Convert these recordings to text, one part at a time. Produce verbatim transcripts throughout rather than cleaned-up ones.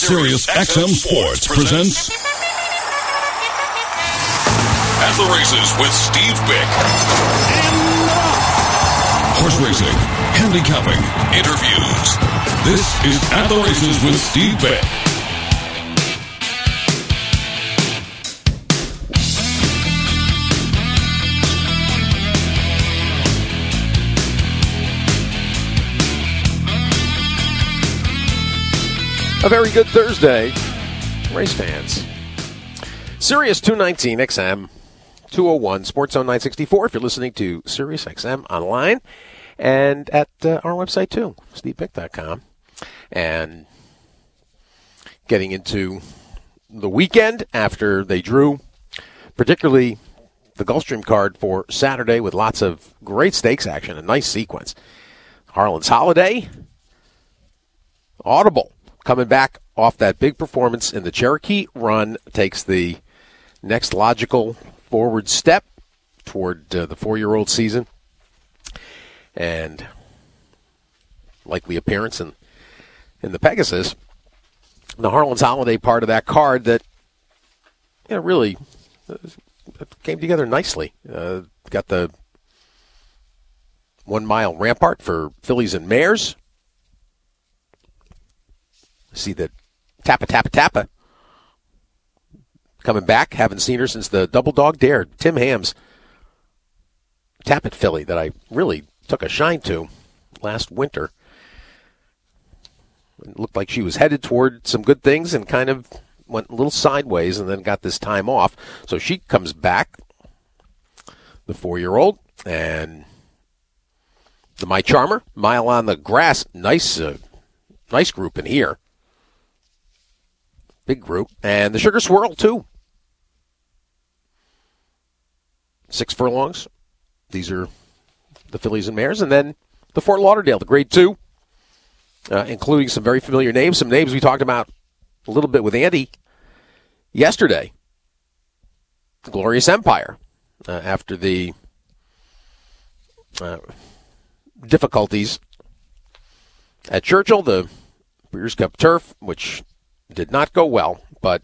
Sirius X M Sports presents At the Races with Steve Bick. Horse racing, handicapping, interviews. This is At the Races with Steve Bick. A very good Thursday, race fans. Sirius two nineteen X M two oh one, Sports Zone nine sixty-four if you're listening to Sirius X M online and at uh, our website too, steve bick dot com. And getting into the weekend after they drew, particularly the Gulfstream card for Saturday with lots of great stakes action, a nice sequence. Harlan's Holiday, Audible. Coming back off that big performance in the Cherokee Run, takes the next logical forward step toward uh, the four-year-old season. And likely appearance in, in the Pegasus. The Harlan's Holiday part of that card that you know, really uh, came together nicely. Uh, got the one-mile rampart for fillies and mares. See that Tappa Tappa Tappa coming back. Haven't seen her since the Double Dog Dare. Tim Ham's Tappet filly that I really took a shine to last winter. It looked like she was headed toward some good things and kind of went a little sideways and then got this time off. So she comes back, the four-year-old, and the My Charmer, Mile on the Grass. Nice, uh, nice group in here. Big group. And the Sugar Swirl, too. Six furlongs. These are the fillies and mares. And then the Fort Lauderdale, the grade two, uh, including some very familiar names, some names we talked about a little bit with Andy yesterday. Glorious Empire, uh, after the uh, difficulties at Churchill, the Breeders' Cup Turf, which did not go well, but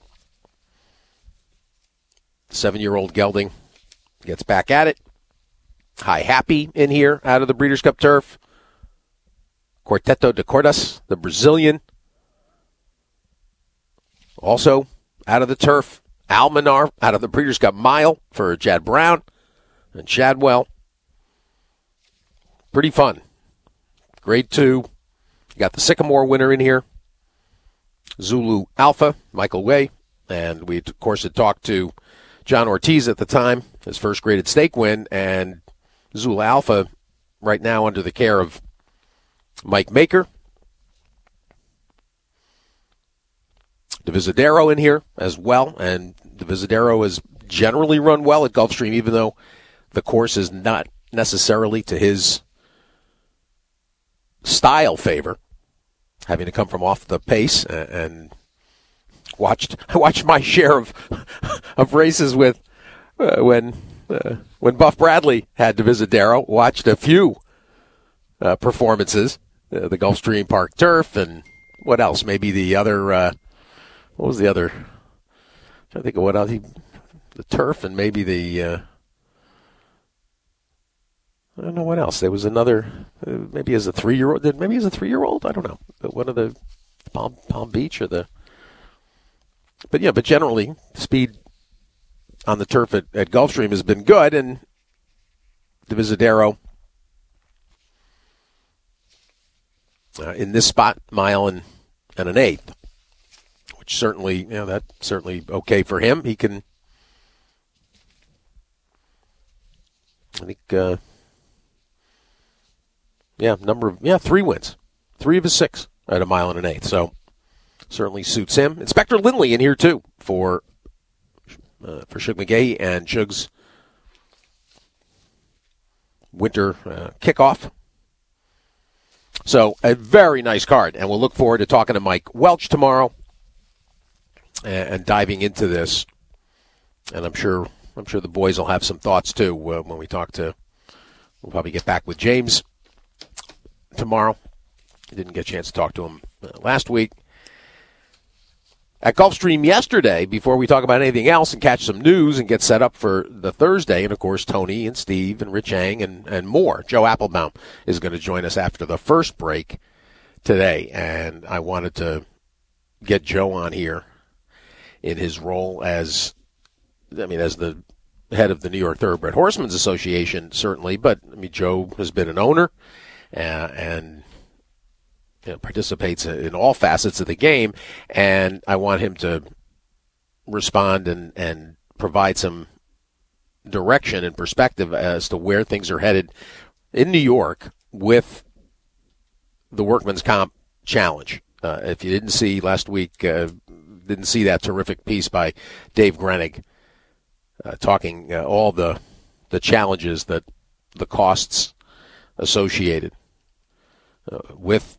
seven-year-old gelding gets back at it. High Happy in here out of the Breeders' Cup Turf. Quarteto de Cordas, the Brazilian, also out of the turf. Almanar out of the Breeders' Cup Mile for Chad Brown and Chadwell. Pretty fun. Grade two. You got the Sycamore winner in here. Zulu Alpha, Michael Way, and we, of course, had talked to John Ortiz at the time, his first graded stake win, and Zulu Alpha right now under the care of Mike Maker. Divisadero in here as well, and Divisadero has generally run well at Gulfstream, even though the course is not necessarily to his style favor, having to come from off the pace, and watched I watched my share of of races with uh, when uh, when Buff Bradley had Divisadero. Watched a few uh, performances, uh, the Gulfstream Park Turf, and what else? Maybe the other. Uh, what was the other? I'm trying to think of what else. He, the Turf, and maybe the. Uh, I don't know what else. There was another, uh, maybe as a three-year-old. Maybe as a three-year-old. I don't know. One of the Palm, Palm Beach or the. But yeah, but generally, speed on the turf at, at Gulfstream has been good, and Divisadero uh, in this spot, mile and, and an eighth, which certainly, you know, that's certainly okay for him. He can, I think. Uh, Yeah, number of, yeah, three wins. Three of his six at a mile and an eighth. So certainly suits him. Inspector Lindley in here, too, for uh, for Shug McGahee and Shug's winter uh, kickoff. So a very nice card, and we'll look forward to talking to Mike Welch tomorrow and, and diving into this. And I'm sure I'm sure the boys will have some thoughts, too, uh, when we talk to, we'll probably get back with James tomorrow. I didn't get a chance to talk to him uh, last week. at Gulfstream yesterday, before we talk about anything else and catch some news and get set up for the Thursday. And, of course, Tony and Steve and Rich Ang and, and more. Joe Applebaum is going to join us after the first break today. And I wanted to get Joe on here in his role as, I mean, as the head of the New York Thoroughbred Horsemen's Association, certainly. But, I mean, Joe has been an owner uh, and you know, participates in all facets of the game. And I want him to respond and, and provide some direction and perspective as to where things are headed in New York with the Workman's Comp Challenge. Uh, if you didn't see last week, uh, didn't see that terrific piece by Dave Grenig uh, talking uh, all the the challenges, that the costs associated uh, with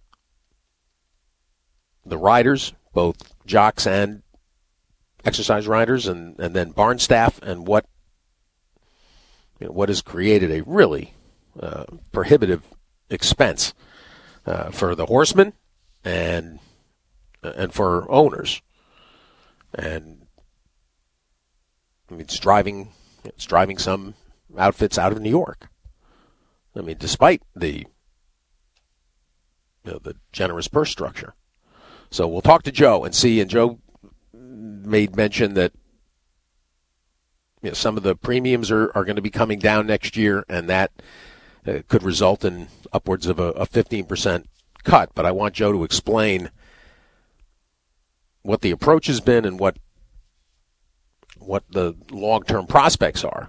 the riders, both jocks and exercise riders, and, and then barn staff, and what you know, what has created a really uh, prohibitive expense uh, for the horsemen and and for owners. And I mean, it's driving it's driving some outfits out of New York. I mean, despite the you know, the generous purse structure. So we'll talk to Joe and see. And Joe made mention that you know, some of the premiums are, are going to be coming down next year, and that uh, could result in upwards of a, a fifteen percent cut. But I want Joe to explain what the approach has been and what what the long-term prospects are.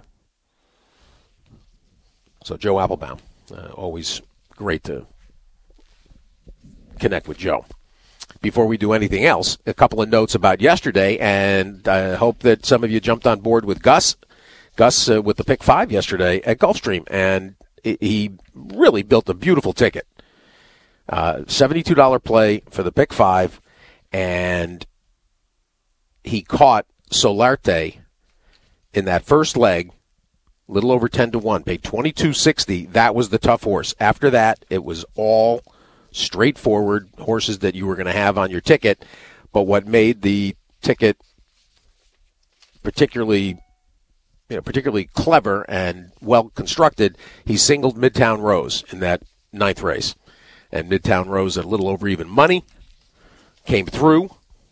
So Joe Applebaum, uh, always great to connect with Joe. Before we do anything else, a couple of notes about yesterday, and I hope that some of you jumped on board with Gus. Gus uh, with the pick five yesterday at Gulfstream, and he really built a beautiful ticket. Uh, seventy-two dollars play for the pick five, and he caught Solarte in that first leg, a little over ten to one, paid twenty-two sixty. That was the tough horse. After that, it was all straightforward horses that you were going to have on your ticket. But what made the ticket particularly, you know, particularly clever and well constructed, he singled Midtown Rose in that ninth race. And Midtown Rose at a little over even money came through.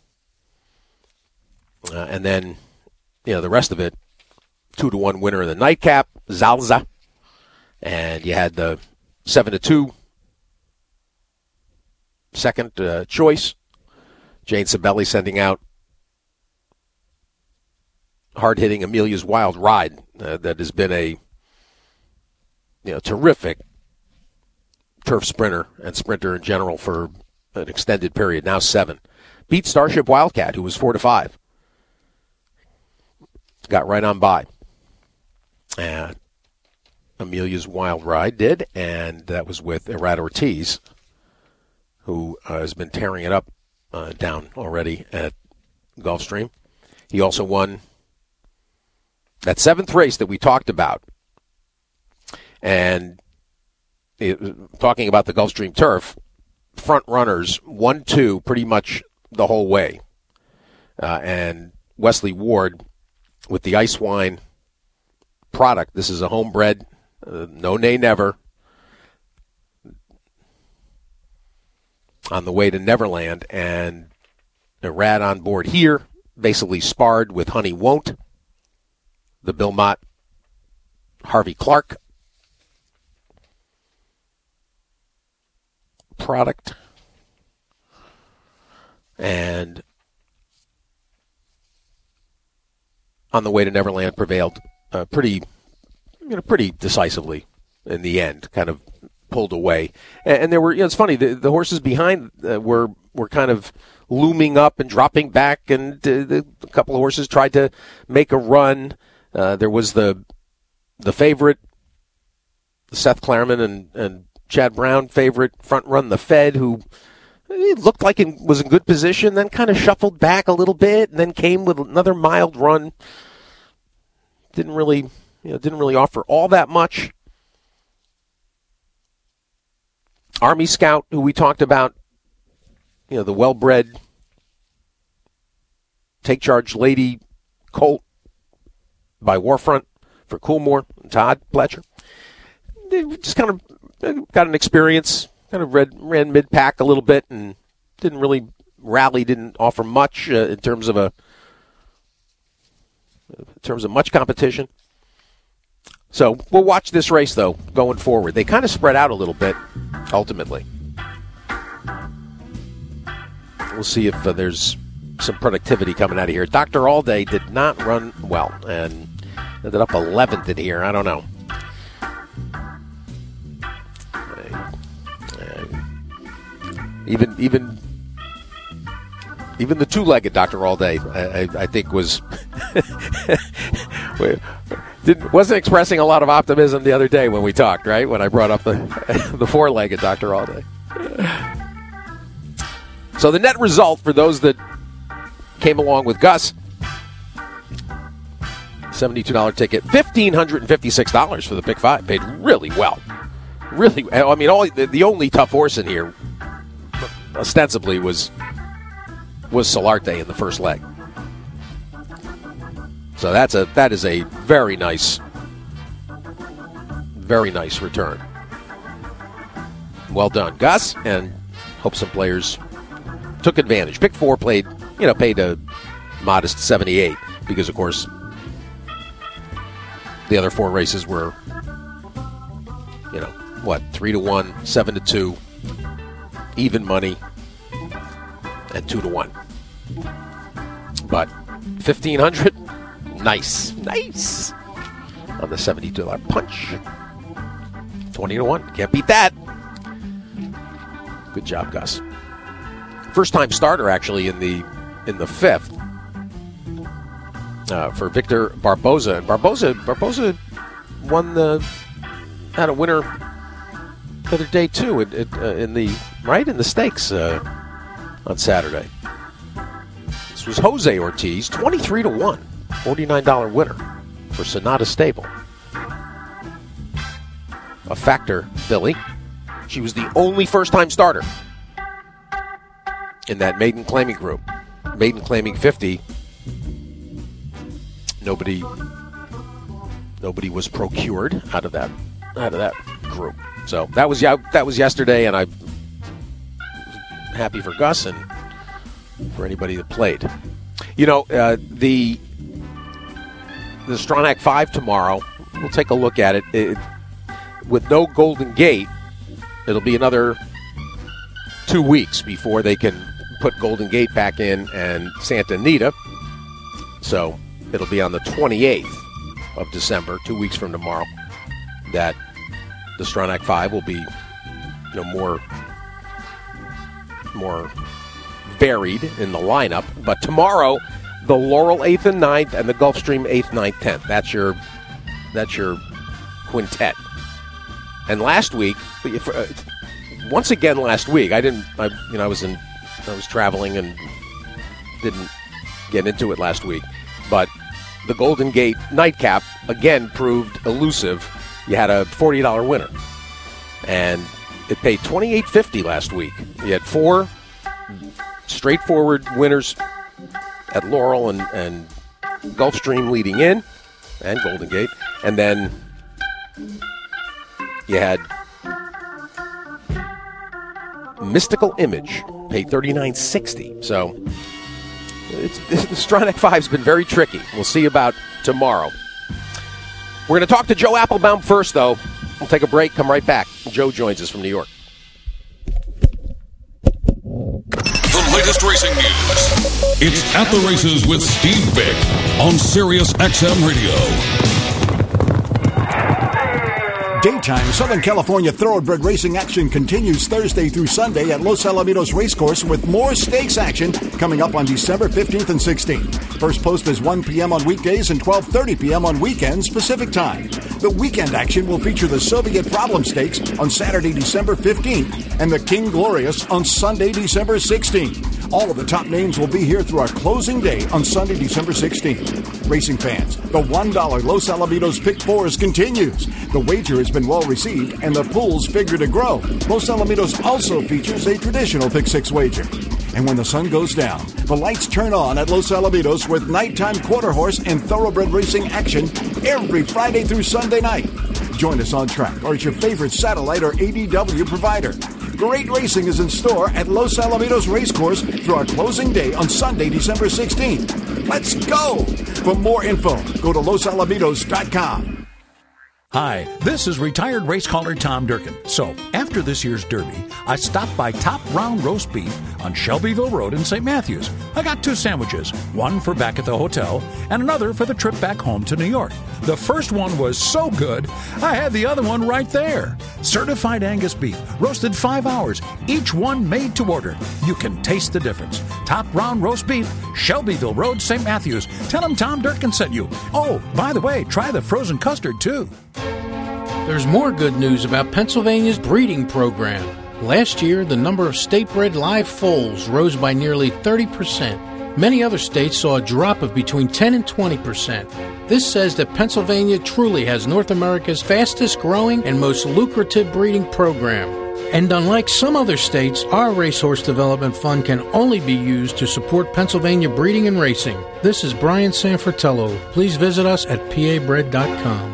Uh, and then, you know, the rest of it, two to one winner in the nightcap, Zalza. And you had the seven to two second uh, choice, Jane Sabelli sending out hard-hitting Amelia's Wild Ride. Uh, that has been a you know terrific turf sprinter and sprinter in general for an extended period, now seven. Beat Starship Wildcat, who was four to five. Got right on by. Uh, Amelia's Wild Ride did, and that was with Errad Ortiz, who uh, has been tearing it up uh, down already at Gulfstream. He also won that seventh race that we talked about. And it, talking about the Gulfstream turf, front runners, one, two, pretty much the whole way. Uh, and Wesley Ward with the Ice Wine product. This is a homebred, uh, no nay never. On the way to Neverland, and Errad on board here, basically sparred with Honey Won't, the Bill Mott, Harvey Clark product. And on the way to Neverland prevailed uh, pretty, you know, pretty decisively in the end, kind of pulled away. And, and there were, you know, it's funny, the, the horses behind uh, were were kind of looming up and dropping back, and uh, the, a couple of horses tried to make a run. Uh, there was the the favorite, Seth Claremont and, and Chad Brown favorite front run, the Fed, who it looked like it was in good position, then kind of shuffled back a little bit, and then came with another mild run. Didn't really, you know, didn't really offer all that much. Army Scout, who we talked about, you know, the well-bred Take Charge Lady Colt by Warfront for Coolmore and Todd Pletcher. They just kind of got an experience, kind of read, ran mid-pack a little bit and didn't really rally, didn't offer much uh, in terms of a in terms of much competition. So we'll watch this race, though, going forward. They kind of spread out a little bit, ultimately. We'll see if uh, there's some productivity coming out of here. Doctor Allday did not run well and ended up eleventh in here. I don't know. Uh, uh, even even even the two-legged Doctor Allday, I, I, I think, was didn't wasn't expressing a lot of optimism the other day when we talked. Right when I brought up the the four-legged Doctor Allday. So the net result for those that came along with Gus, seventy-two dollars ticket, one thousand five hundred fifty-six dollars for the pick five. Paid really well. Really, I mean, all the, the only tough horse in here, ostensibly, was was Solarte in the first leg. So that's a that is a very nice, very nice return. Well done, Gus, and hope some players took advantage. Pick four played, you know, paid a modest seventy-eight because, of course, the other four races were, you know, what, three to one, seven to two, even money, and two to one. But fifteen hundred, nice, nice on the seventy-two dollars punch. twenty to one, can't beat that. Good job, Gus. First time starter, actually, in the in the fifth uh, for Victor Barboza. And Barboza Barboza won the had a winner the other day too in, in, uh, in the right in the stakes uh, on Saturday. This was Jose Ortiz, twenty-three to one, forty-nine dollars winner for Sonata Stable. A factor filly. She was the only first time starter in that maiden claiming group. Maiden claiming fifty. Nobody nobody was procured out of that out of that group. So that was that was yesterday, and I'm happy for Gus and for anybody that played. You know, uh, the the Stronach five tomorrow, we'll take a look at it. it. With no Golden Gate, it'll be another two weeks before they can put Golden Gate back in and Santa Anita. So it'll be on the twenty-eighth of December, two weeks from tomorrow, that the Stronach five will be, you know, more more varied in the lineup. But tomorrow, the Laurel eighth and ninth and the Gulfstream eighth, ninth, tenth. That's your that's your quintet. And last week, once again last week, I didn't, I, you know, I was in, I was traveling and didn't get into it last week. But the Golden Gate nightcap again proved elusive. You had a forty dollars winner, and it paid twenty-eight fifty last week. You had four straightforward winners at Laurel and, and Gulfstream leading in, and Golden Gate, and then you had Mystical Image, paid thirty-nine sixty. So it's, the Stronach five's been very tricky. We'll see about tomorrow. We're going to talk to Joe Applebaum first, though. We'll take a break, come right back. Joe joins us from New York. The latest racing news. It's At the Races with Steve Bick on Sirius X M Radio. Daytime Southern California thoroughbred racing action continues Thursday through Sunday at Los Alamitos Racecourse with more stakes action coming up on December fifteenth and sixteenth. First post is one p.m. on weekdays and twelve thirty p.m. on weekends Pacific Time. The weekend action will feature the Soviet Problem Stakes on Saturday, December fifteenth and the King Glorious on Sunday, December sixteenth. All of the top names will be here through our closing day on Sunday, December sixteenth. Racing fans, the one dollar Los Alamitos Pick Fours continues. The wager has been well received and the pools figure to grow. Los Alamitos also features a traditional Pick Six wager. And when the sun goes down, the lights turn on at Los Alamitos with nighttime quarter horse and thoroughbred racing action every Friday through Sunday night. Join us on track or at your favorite satellite or A D W provider. Great racing is in store at Los Alamitos Racecourse through our closing day on Sunday, December sixteenth. Let's go! For more info, go to los alamitos dot com. Hi, this is retired race caller Tom Durkin. So, after this year's Derby, I stopped by Top Round Roast Beef on Shelbyville Road in Saint Matthews. I got two sandwiches, one for back at the hotel and another for the trip back home to New York. The first one was so good, I had the other one right there. Certified Angus beef, roasted five hours, each one made to order. You can taste the difference. Top Round Roast Beef, Shelbyville Road, Saint Matthews. Tell them Tom Durkin sent you. Oh, by the way, try the frozen custard too. There's more good news about Pennsylvania's breeding program. Last year, the number of state-bred live foals rose by nearly thirty percent. Many other states saw a drop of between ten and twenty percent. This says that Pennsylvania truly has North America's fastest-growing and most lucrative breeding program. And unlike some other states, our Racehorse Development Fund can only be used to support Pennsylvania breeding and racing. This is Brian Sanfratello. Please visit us at P A bred dot com.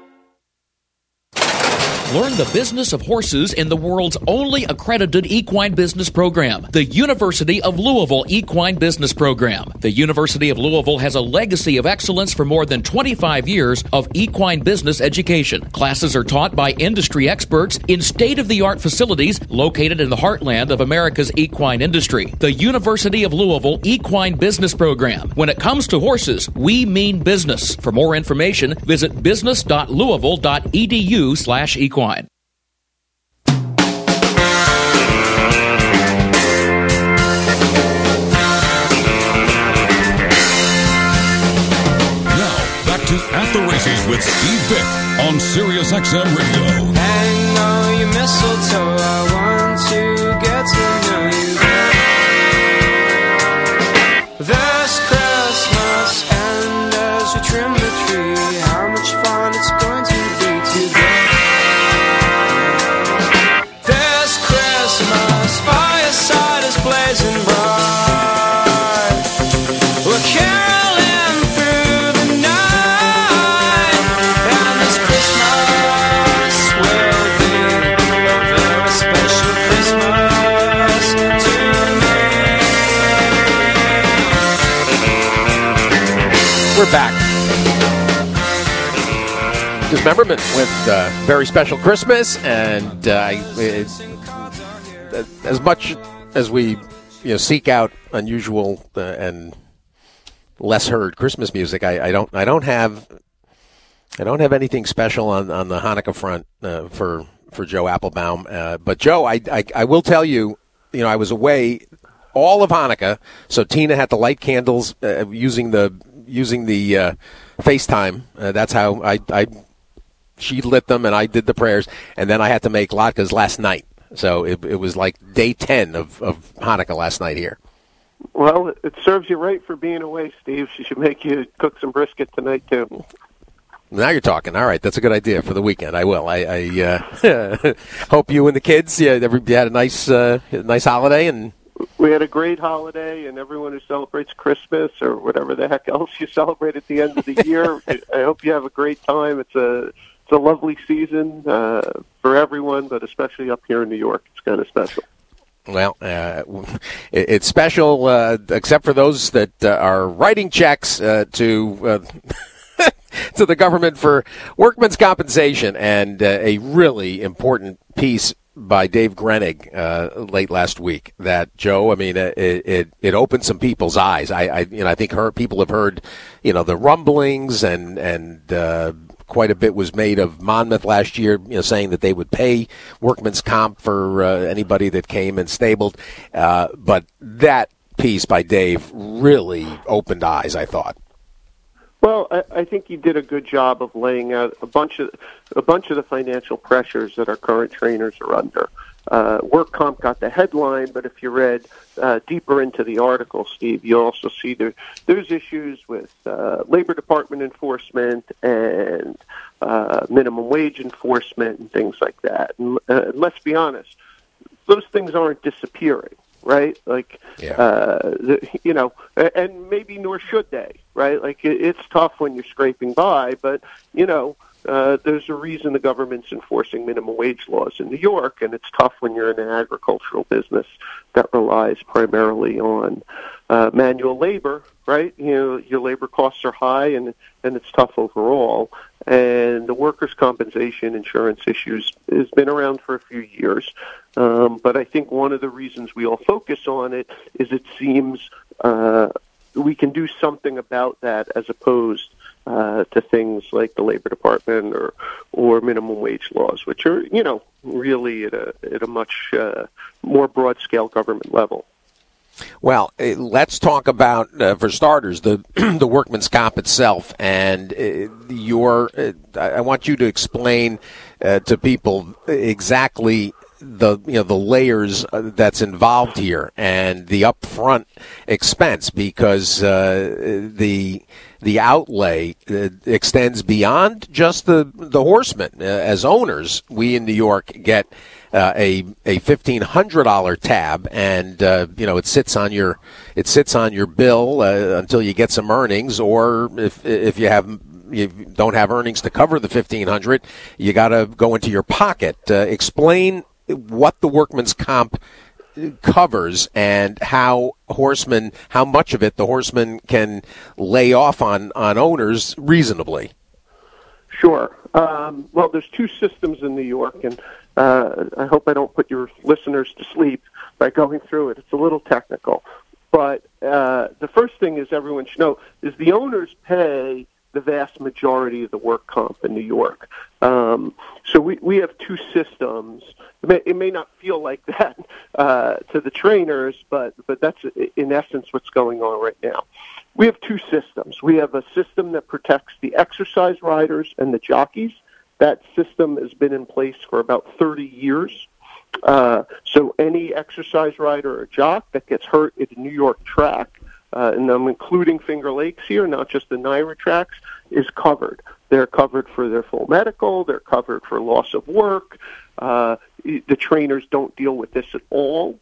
Learn the business of horses in the world's only accredited equine business program, the University of Louisville Equine Business Program. The University of Louisville has a legacy of excellence for more than twenty-five years of equine business education. Classes are taught by industry experts in state-of-the-art facilities located in the heartland of America's equine industry. The University of Louisville Equine Business Program. When it comes to horses, we mean business. For more information, visit business dot louisville dot e d u slash equine. Now, back to At the Races with Steve Bick on Sirius X M Radio. Hang on your mistletoe, I want to get to know you. This Christmas, and as we trim the tree, how much fun it's going to be today. Fireside is blazing bright. We're caroling through the night, and this Christmas will be a very special Christmas to me. We're back. Dismemberment with uh, Very Special Christmas, and uh, it's as much as we, you know, seek out unusual uh, and less heard Christmas music, I, I don't, I don't have, I don't have anything special on, on the Hanukkah front uh, for for Joe Applebaum. Uh, but Joe, I, I, I will tell you, you know, I was away all of Hanukkah, so Tina had to light candles uh, using the using the uh, FaceTime. Uh, that's how I, I, she lit them and I did the prayers, and then I had to make latkes last night. So it, it was like day ten of, of Hanukkah last night here. Well, it serves you right for being away, Steve. She should make you cook some brisket tonight, too. Now you're talking. All right, that's a good idea for the weekend. I will. I, I uh, hope you and the kids yeah, everybody had a nice, uh, nice holiday. And we had a great holiday, and everyone who celebrates Christmas or whatever the heck else you celebrate at the end of the year, I hope you have a great time. It's a It's a lovely season uh, for everyone, but especially up here in New York. It's kind of special. Well, uh, it, it's special, uh, except for those that uh, are writing checks uh, to uh, to the government for workmen's compensation, and uh, a really important piece by Dave Grenig uh, late last week. That, Joe, I mean, it it, it opened some people's eyes. I, I you know I think her, people have heard, you know, the rumblings and and. Uh, Quite a bit was made of Monmouth last year, you know, saying that they would pay workman's comp for uh, anybody that came and stabled. Uh, but that piece by Dave really opened eyes, I thought. Well, I, I think he did a good job of laying out a bunch of a bunch of the financial pressures that our current trainers are under. Uh, work comp got the headline, but if you read uh, deeper into the article, Steve, you also see there there's issues with uh, Labor Department enforcement and uh, minimum wage enforcement and things like that. And uh, let's be honest, those things aren't disappearing. right? Like, Yeah. uh, the, you know, and maybe nor should they, right? Like, it, it's tough when you're scraping by, but, you know, uh, there's a reason the government's enforcing minimum wage laws in New York, and it's tough when you're in an agricultural business that relies primarily on uh, manual labor, right? You know, your labor costs are high, and and it's tough overall. And the workers' compensation insurance issues has been around for a few years. Um, but I think one of the reasons we all focus on it is it seems uh, we can do something about that as opposed uh, to things like the Labor Department or or minimum wage laws, which are, you know, really at a at a much uh, more broad scale government level. Well, uh, let's talk about, uh, for starters, the the workman's comp itself, and uh, your. Uh, I want you to explain uh, to people exactly the you know the layers uh, that's involved here and the upfront expense, because uh, the the outlay uh, extends beyond just the the horsemen. Uh, as owners, we in New York get Uh, a a fifteen hundred dollar tab, and uh, you know it sits on your it sits on your bill uh, until you get some earnings, or if if you have you don't have earnings to cover the fifteen hundred, you got to go into your pocket. Uh, explain what the workman's comp covers and how horsemen, how much of it the horsemen can lay off on on owners reasonably. Sure. Um, well, there's two systems in New York, and uh, I hope I don't put your listeners to sleep by going through it. It's a little technical. But uh, the first thing is everyone should know is the owners pay the vast majority of the work comp in New York. Um, so we, we have two systems. It may, it may not feel like that uh, to the trainers, but, but that's in essence what's going on right now. We have two systems. We have a system that protects the exercise riders and the jockeys. That system has been in place for about thirty years. Uh, so any exercise rider or jock that gets hurt at a New York track, uh, and I'm including Finger Lakes here, not just the NYRA tracks, is covered. They're covered for their full medical. They're covered for loss of work. Uh, the trainers don't deal with this at all.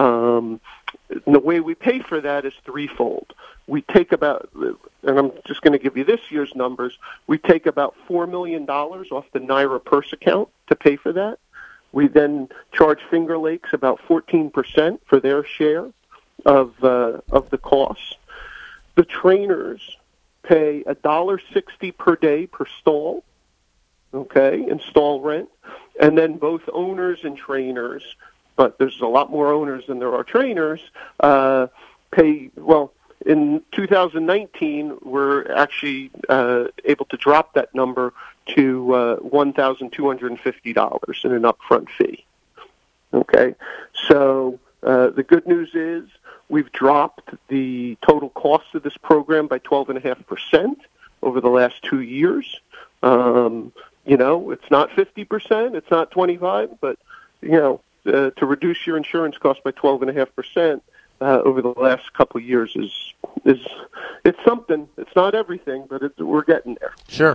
Um, and the way we pay for that is threefold. We take about, and I'm just going to give you this year's numbers, we take about four million dollars off the NYRA purse account to pay for that. We then charge Finger Lakes about fourteen percent for their share of uh, of the costs. The trainers pay one dollar sixty per day per stall, okay, in stall rent. And then both owners and trainers, but there's a lot more owners than there are trainers, uh, pay, well, in two thousand nineteen, we're actually uh, able to drop that number to uh, one thousand two hundred fifty dollars in an upfront fee. Okay, so uh, the good news is we've dropped the total cost of this program by twelve point five percent over the last two years. Um, you know, it's not fifty percent, it's not twenty-five, but, you know, uh, to reduce your insurance cost by twelve point five percent Uh, over the last couple of years is is it's something. It's not everything, but it's, we're getting there. Sure.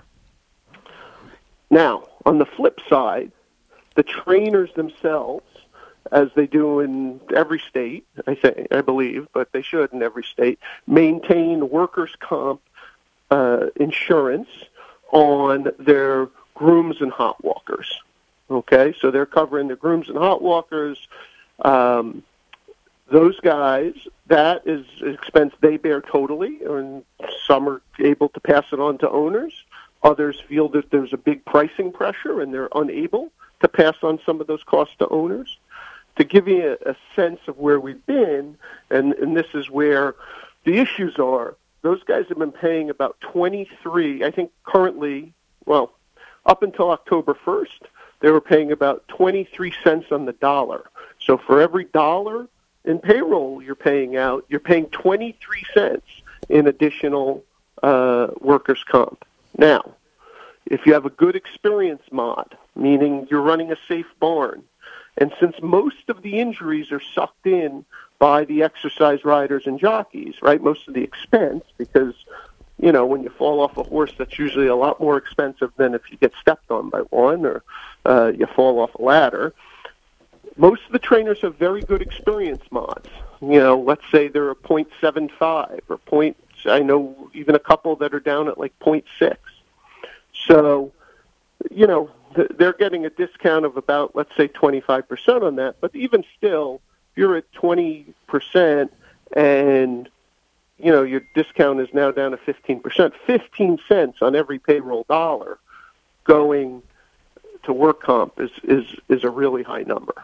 Now, on the flip side, the trainers themselves, as they do in every state, I say, I believe, but they should in every state, maintain workers' comp uh, insurance on their grooms and hot walkers. Okay, so they're covering the grooms and hot walkers. Um, Those guys, that is an expense they bear totally, and some are able to pass it on to owners. Others feel that there's a big pricing pressure, and they're unable to pass on some of those costs to owners. To give you a, a sense of where we've been, and, and this is where the issues are, those guys have been paying about twenty-three, I think currently, well, up until October first, they were paying about twenty-three cents on the dollar. So for every dollar in payroll you're paying out, you're paying twenty-three cents in additional uh, workers' comp. Now, if you have a good experience mod, meaning you're running a safe barn, and since most of the injuries are sucked in by the exercise riders and jockeys, right, most of the expense, because, you know, when you fall off a horse, that's usually a lot more expensive than if you get stepped on by one or uh, you fall off a ladder. most of the trainers have very good experience mods. You know, let's say they're a point seven five or point. I know even a couple that are down at like point six. So, you know, th- they're getting a discount of about, let's say, twenty-five percent on that. But even still, if you're at twenty percent and, you know, your discount is now down to fifteen percent, fifteen cents on every payroll dollar going to work comp is, is, is a really high number.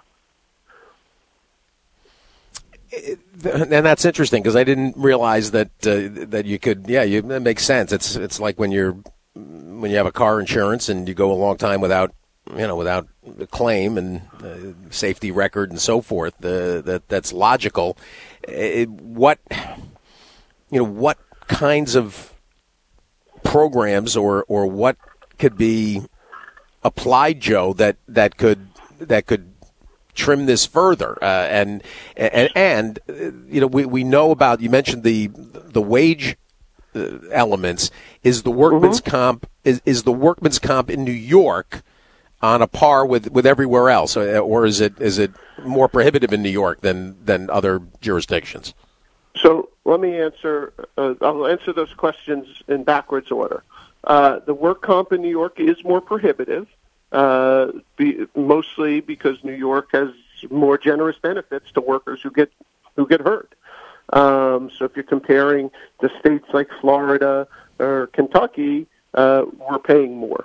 And that's interesting because I didn't realize that uh, that you could. Yeah, you, that makes sense. It's it's like when you're when you have a car insurance and you go a long time without you know without a claim and uh, safety record and so forth. Uh, that that's logical. It, what you know what kinds of programs or or what could be applied, Joe, that that could that could trim this further, uh, and and and uh, you know we, we know about. You mentioned the the wage uh, elements. Is the workman's mm-hmm. comp is, is the workman's comp in New York on a par with, with everywhere else, or is it is it more prohibitive in New York than than other jurisdictions? So let me answer. Uh, I'll answer those questions in backwards order. Uh, the work comp in New York is more prohibitive. Uh, be, mostly because New York has more generous benefits to workers who get who get hurt. Um, so if you're comparing the states like Florida or Kentucky, uh, we're paying more.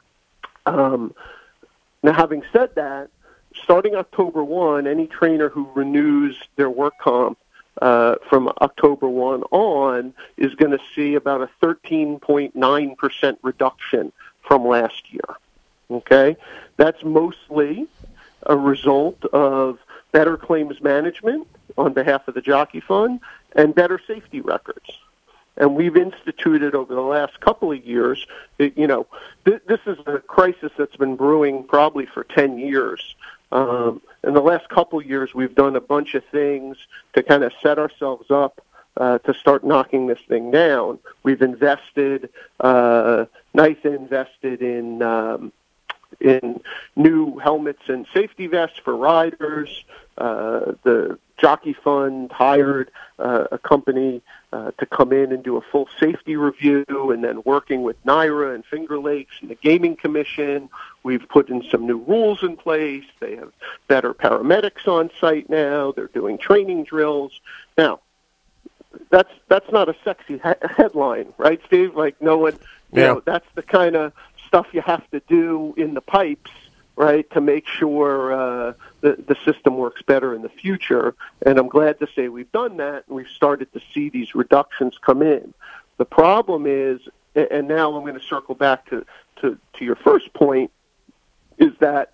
Um, now, having said that, starting October first, any trainer who renews their work comp uh, from October first on is going to see about a thirteen point nine percent reduction from last year. Okay, that's mostly a result of better claims management on behalf of the Jockey Fund and better safety records. And we've instituted over the last couple of years, it, you know, th- this is a crisis that's been brewing probably for ten years. Um, in the last couple of years, we've done a bunch of things to kind of set ourselves up uh, to start knocking this thing down. We've invested, uh, NYSA invested in... Um, in new helmets and safety vests for riders. Uh, the Jockey Fund hired uh, a company uh, to come in and do a full safety review, and then working with NYRA and Finger Lakes and the Gaming Commission, we've put in some new rules in place. They have better paramedics on site now. They're doing training drills. Now, that's that's not a sexy ha- headline, right, Steve? Like, no one, you yeah. know, that's the kind of stuff you have to do in the pipes, right, to make sure uh, the, the system works better in the future. And I'm glad to say we've done that, and we've started to see these reductions come in. The problem is, and now I'm going to circle back to, to, to your first point, is that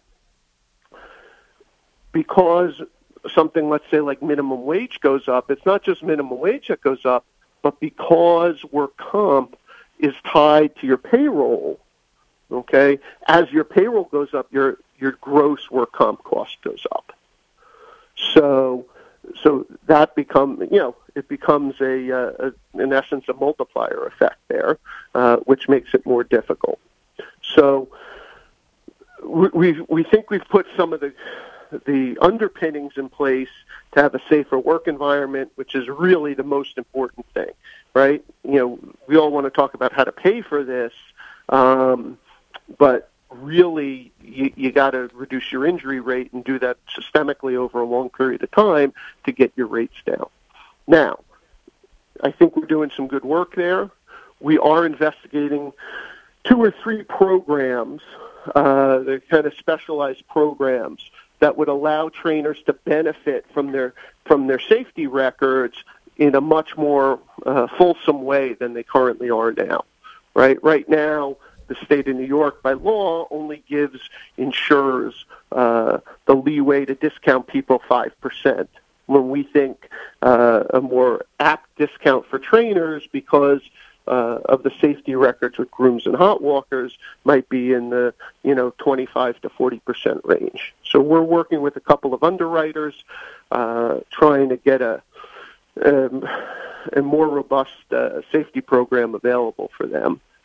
because something, let's say, like minimum wage goes up, it's not just minimum wage that goes up, but because work comp is tied to your payroll. Okay, as your payroll goes up, your your gross work comp cost goes up. So, so that become you know it becomes a, uh, a in essence a multiplier effect there, uh, which makes it more difficult. So, we we we think we've put some of the the underpinnings in place to have a safer work environment, which is really the most important thing, right? You know, we all want to talk about how to pay for this. Um, But really, you, you got to reduce your injury rate and do that systemically over a long period of time to get your rates down. Now, I think we're doing some good work there. We are investigating two or three programs, uh, the kind of specialized programs that would allow trainers to benefit from their from their safety records in a much more uh, fulsome way than they currently are now. Right, right now. The state of New York, by law, only gives insurers uh, the leeway to discount people five percent, when we think uh, a more apt discount for trainers because uh, of the safety records with grooms and hot walkers might be in the you know twenty-five to forty percent range. So we're working with a couple of underwriters uh, trying to get a, um, a more robust uh, safety program available for them.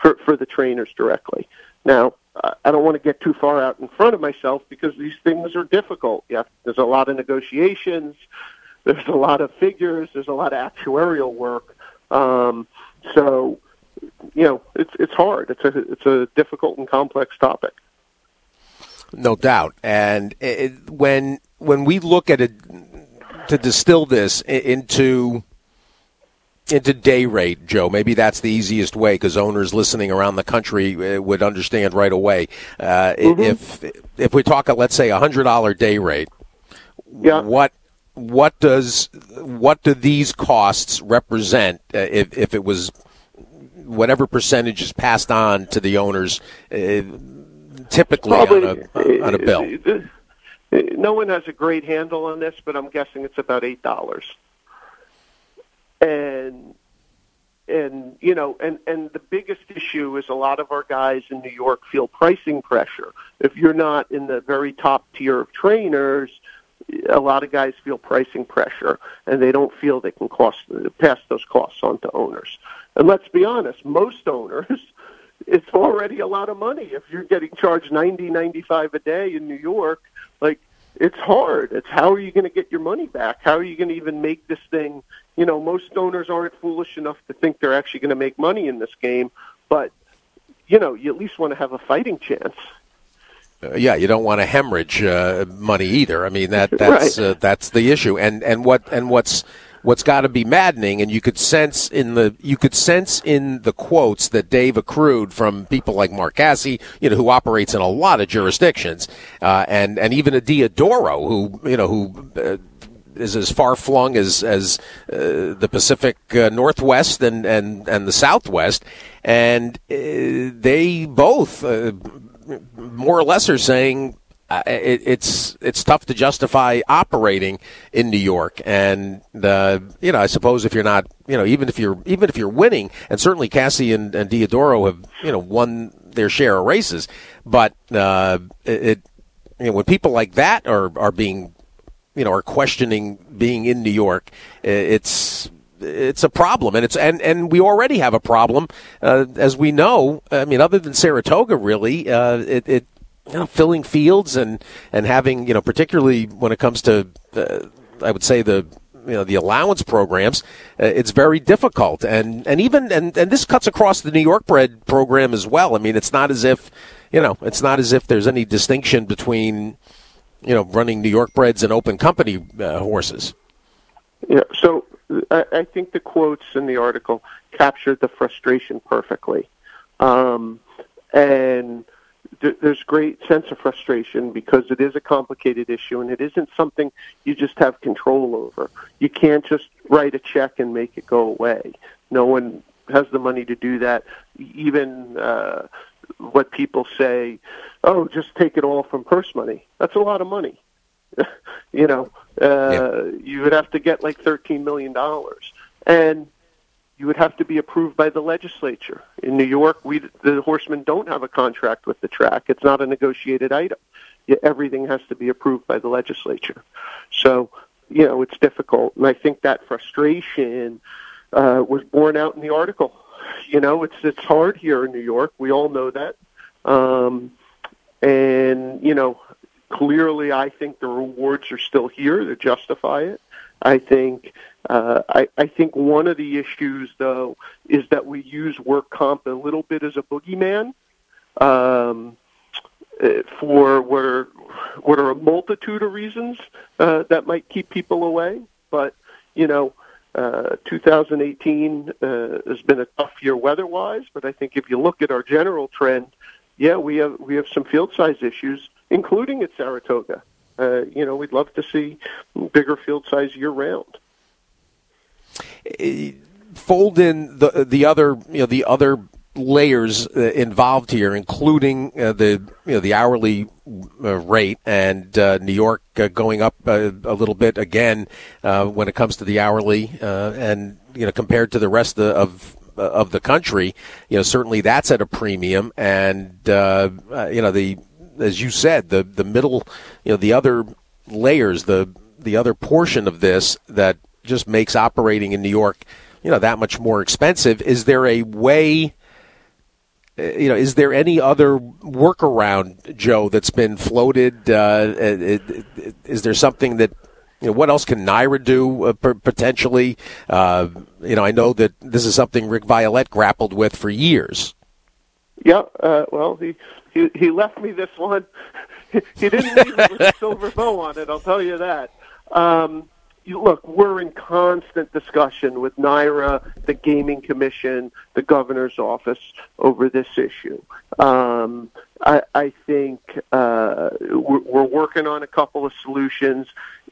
for, for the trainers directly. Now, I don't want to get too far out in front of myself because these things are difficult. Yeah, there's a lot of negotiations, there's a lot of figures, there's a lot of actuarial work. Um, so, you know, it's it's hard. It's a it's a difficult and complex topic. No doubt. And it, when when we look at it, to distill this into into day rate, Joe, maybe that's the easiest way because owners listening around the country would understand right away. Uh, mm-hmm. If if we talk, let's say, a hundred dollar day rate, yeah. what what does what do these costs represent? Uh, if if it was whatever percentage is passed on to the owners, uh, typically Probably, on a on a bill. No one has a great handle on this, but I'm guessing it's about eight dollars. And and you know, and, and the biggest issue is a lot of our guys in New York feel pricing pressure. If you're not in the very top tier of trainers, a lot of guys feel pricing pressure, and they don't feel they can cost pass those costs on to owners. And let's be honest, most owners, it's already a lot of money. If you're getting charged ninety, ninety-five a day in New York, like, it's hard. It's how are you going to get your money back? How are you going to even make this thing? You know, most owners aren't foolish enough to think they're actually going to make money in this game, but, you know, you at least want to have a fighting chance. Uh, yeah, you don't want to hemorrhage uh, money either. I mean, that that's right. uh, that's the issue. And and what and what's what's got to be maddening, and you could sense in the you could sense in the quotes that Dave accrued from people like Mark Cassie, you know, who operates in a lot of jurisdictions, uh, and and even a Diodoro, who you know who. Uh, is as far-flung as, as uh, the Pacific uh, Northwest and, and, and the Southwest, and uh, they both uh, more or less are saying uh, it, it's it's tough to justify operating in New York. And uh, you know, I suppose if you're not, you know, even if you're even if you're winning, and certainly Cassie and, and Diodoro have you know won their share of races, but uh, it you know when people like that are are being you know, are questioning being in New York, it's it's a problem, and it's and, and we already have a problem, uh, as we know. I mean, other than Saratoga, really, uh, it, it you know, filling fields and, and having you know, particularly when it comes to, uh, I would say the you know the allowance programs, uh, it's very difficult, and and even and, and this cuts across the New York bred program as well. I mean, it's not as if you know, it's not as if there's any distinction between. You know, running New York breds and open company uh, horses. Yeah, so I, I think the quotes in the article captured the frustration perfectly. Um, and th- there's great sense of frustration because it is a complicated issue and it isn't something you just have control over. You can't just write a check and make it go away. No one has the money to do that. Even uh, what people say, oh, just take it all from purse money. That's a lot of money. you know, uh, yeah. You would have to get like thirteen million dollars. And you would have to be approved by the legislature. In New York, we the horsemen don't have a contract with the track. It's not a negotiated item. Everything has to be approved by the legislature. So, you know, it's difficult. And I think that frustration uh, was borne out in the article. You know, it's it's hard here in New York. We all know that. Um, and, you know, clearly I think the rewards are still here to justify it. I think uh, I, I think one of the issues, though, is that we use work comp a little bit as a boogeyman um, for what are, what are a multitude of reasons uh, that might keep people away. But, you know, Uh, two thousand eighteen uh, has been a tough year weather-wise, but I think if you look at our general trend, yeah, we have we have some field size issues, including at Saratoga. Uh, you know, we'd love to see bigger field size year-round. Fold in the the other you know the other layers uh, involved here, including uh, the you know the hourly uh, rate and uh, New York uh, going up uh, a little bit again uh, when it comes to the hourly, uh, and you know compared to the rest of, of of the country, you know certainly that's at a premium, and uh, uh, you know the as you said the the middle you know the other layers the the other portion of this that just makes operating in New York you know that much more expensive. Is there a way you know, is there any other workaround, Joe, that's been floated? Uh, is there something that, you know, what else can NYRA do uh, potentially? Uh, you know, I know that this is something Rick Violette grappled with for years. Yeah, uh, well, he, he he left me this one. He didn't leave it with a silver bow on it, I'll tell you that. Um, you, look, we're in constant discussion with NYRA, the Gaming Commission, the governor's office over this issue. Um, I, I think uh, we're, we're working on a couple of solutions.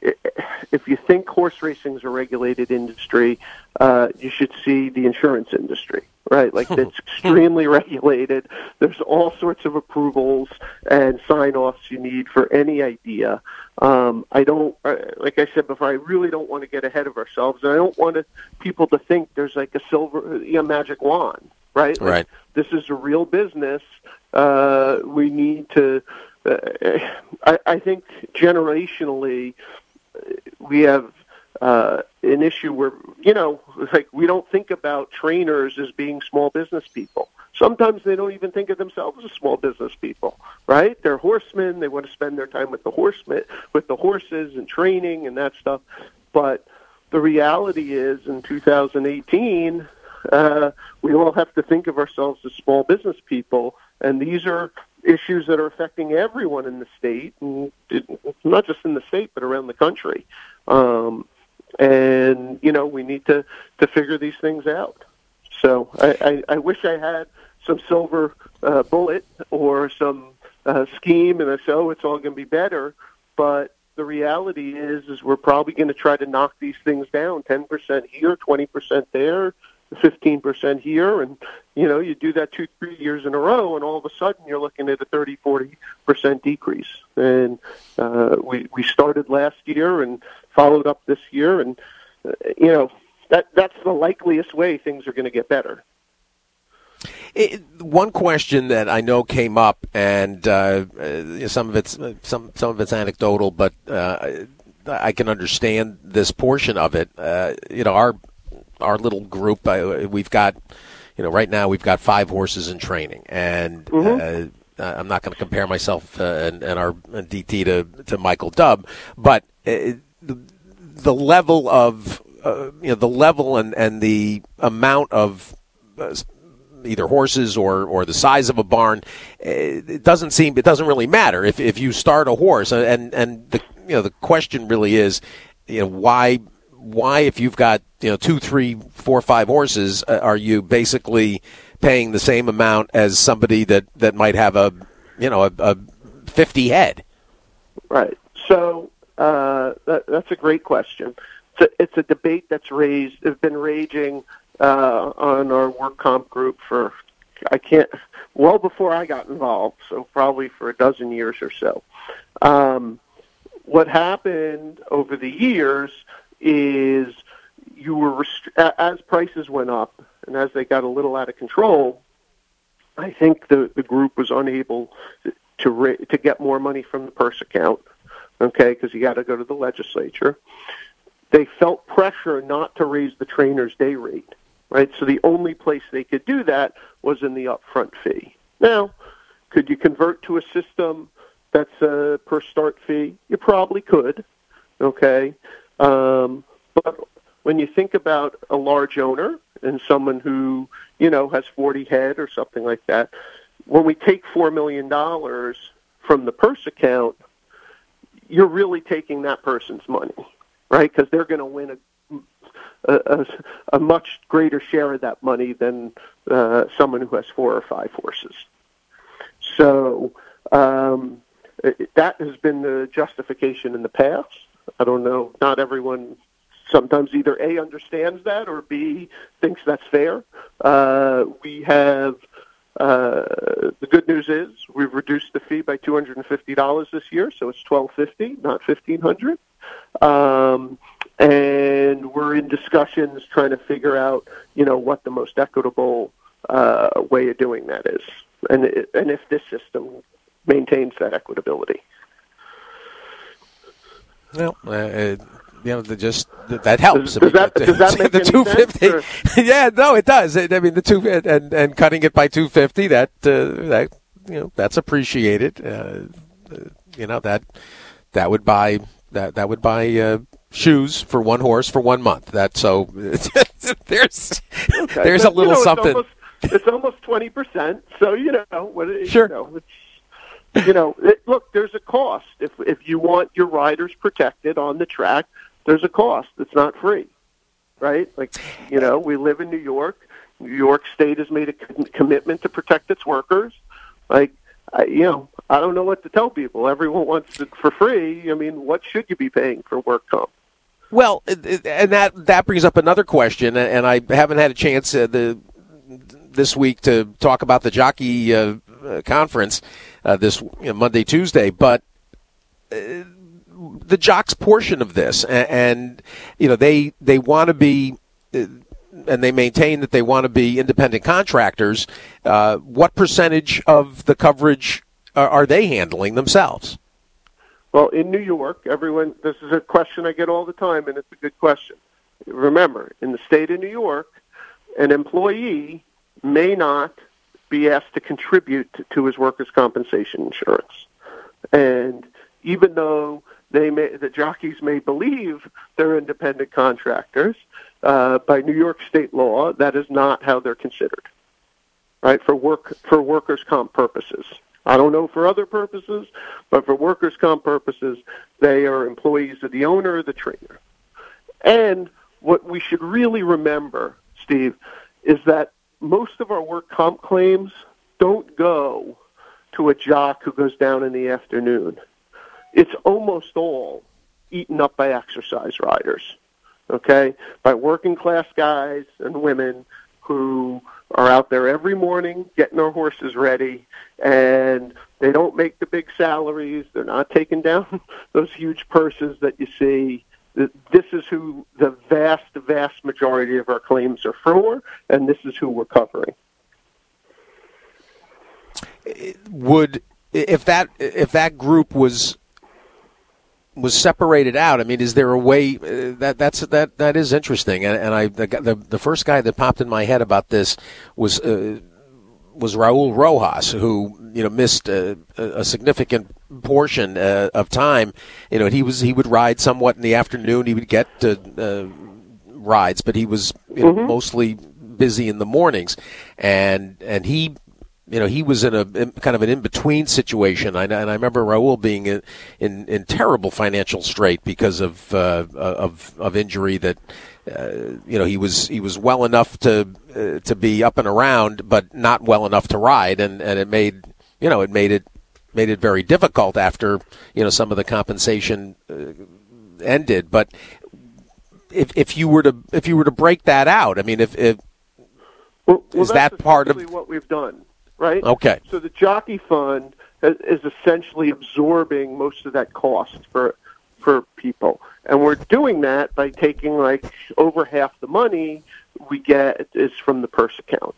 If you think horse racing is a regulated industry, uh, you should see the insurance industry, right? Like, it's extremely regulated. There's all sorts of approvals and sign-offs you need for any idea. Um, I don't, like I said before, I really don't want to get ahead of ourselves. And I don't want to, people to think there's like a silver, you know, magic wand, right? Like, right. This is a real business. Uh, we need to, uh, I, I think generationally, we have uh, an issue where, you know, like, we don't think about trainers as being small business people. Sometimes they don't even think of themselves as small business people, right? They're horsemen. They want to spend their time with the horsemen, with the horses and training and that stuff. But the reality is, in two thousand eighteen, uh, we all have to think of ourselves as small business people, and these are issues that are affecting everyone in the state, and it, not just in the state, but around the country. Um, and, you know, we need to, to figure these things out. So I, I, I wish I had some silver uh, bullet or some uh, scheme, and I say, oh, it's all going to be better. But the reality is, is we're probably going to try to knock these things down, ten percent here, twenty percent there, fifteen percent here, and, you know, you do that two, three years in a row, and all of a sudden you're looking at a thirty, forty percent decrease. And uh, we, we started last year and followed up this year, and, uh, you know, that that's the likeliest way things are going to get better. It, one question that I know came up, and uh, uh, some of it's some some of it's anecdotal, but uh, I can understand this portion of it. Uh, you know, our our little group, uh, we've got, you know, right now we've got five horses in training, and mm-hmm. uh, I'm not going to compare myself uh, and, and our D T to to Michael Dubb, but uh, the, the level of uh, you know the level and and the amount of uh, either horses or, or the size of a barn, it doesn't seem, it doesn't really matter if, if you start a horse. And, and the, you know, the question really is, you know, why, why, if you've got, you know, two, three, four, five horses, uh, are you basically paying the same amount as somebody that, that might have a, you know, a, a fifty head? Right. So, uh, that, that's a great question. It's a, it's a debate that's raised, has been raging Uh, on our work comp group for, I can't, well before I got involved, so probably for a dozen years or so. Um, what happened over the years is you were, rest- as prices went up and as they got a little out of control, I think the, the group was unable to ra- to get more money from the purse account, okay, because you got to go to the legislature. They felt pressure not to raise the trainer's day rate. Right, so the only place they could do that was in the upfront fee. Now, could you convert to a system that's a per start fee? You probably could, okay? Um, but when you think about a large owner and someone who, you know, has forty head or something like that, when we take four million dollars from the purse account, you're really taking that person's money, right? Because they're going to win a A, a, a much greater share of that money than uh, someone who has four or five horses. So um, it, that has been the justification in the past. I don't know. Not everyone sometimes either A, understands that, or B, thinks that's fair. Uh, we have, uh, the good news is we've reduced the fee by two hundred fifty dollars this year, so it's twelve fifty, not fifteen hundred. Um, and we're in discussions trying to figure out, you know, what the most equitable uh, way of doing that is, and and if this system maintains that equitability. Well, uh, you know, the just that helps. Does, does, that, does that make the any two fifty? sense? Yeah, no, it does. I mean, the two and and cutting it by two fifty. That uh, that you know, that's appreciated. Uh, you know that that would buy that that would buy uh, shoes for one horse for one month. That so there's okay. there's but, a little you know, something. It's almost, it's almost twenty percent. So you know what? It, Sure. You know, it's, you know it, look, there's a cost if if you want your riders protected on the track. There's a cost. It's not free, right? Like, you know, we live in New York. New York State has made a com- commitment to protect its workers. Like, I, you know, I don't know what to tell people. Everyone wants it for free. I mean, what should you be paying for work comp? Well, and that that brings up another question, and I haven't had a chance uh, the this week to talk about the jockey uh, conference uh, this you know, Monday, Tuesday, but. Uh, the jocks portion of this, and, and you know they they want to be, uh, and they maintain that they want to be independent contractors. Uh, what percentage of the coverage are, are they handling themselves? Well, in New York, everyone. This is a question I get all the time, and it's a good question. Remember, in the state of New York, an employee may not be asked to contribute to, to his workers' compensation insurance, and even though They may, the jockeys may believe they're independent contractors. Uh, by New York state law, that is not how they're considered, right? For work for workers' comp purposes. I don't know for other purposes, but for workers' comp purposes, they are employees of the owner or the trainer. And what we should really remember, Steve, is that most of our work comp claims don't go to a jock who goes down in the afternoon. It's almost all eaten up by exercise riders, okay, by working class guys and women who are out there every morning getting their horses ready, and they don't make the big salaries. They're not taking down those huge purses that you see. This is who the vast, vast majority of our claims are for, and this is who we're covering. Would if that if that group was was separated out? I mean, is there a way uh, that that's that that is interesting? And, and I the, the the first guy that popped in my head about this was uh, was Raul Rojas, who you know missed a, a significant portion uh, of time. You know, he was he would ride somewhat in the afternoon. He would get uh, uh, rides, but he was you know, mm-hmm. mostly busy in the mornings, and and he. You know, he was in a in kind of an in-between situation, I, and I remember Raul being in, in, in terrible financial strait because of uh, of of injury. That uh, you know he was he was well enough to uh, to be up and around, but not well enough to ride, and, and it made you know it made it made it very difficult after you know some of the compensation uh, ended. But if if you were to if you were to break that out, I mean, if, if well, well, is that part of what we've done? Right? Okay. So the jockey fund is essentially absorbing most of that cost for for people. And we're doing that by taking like over half the money we get is from the purse account.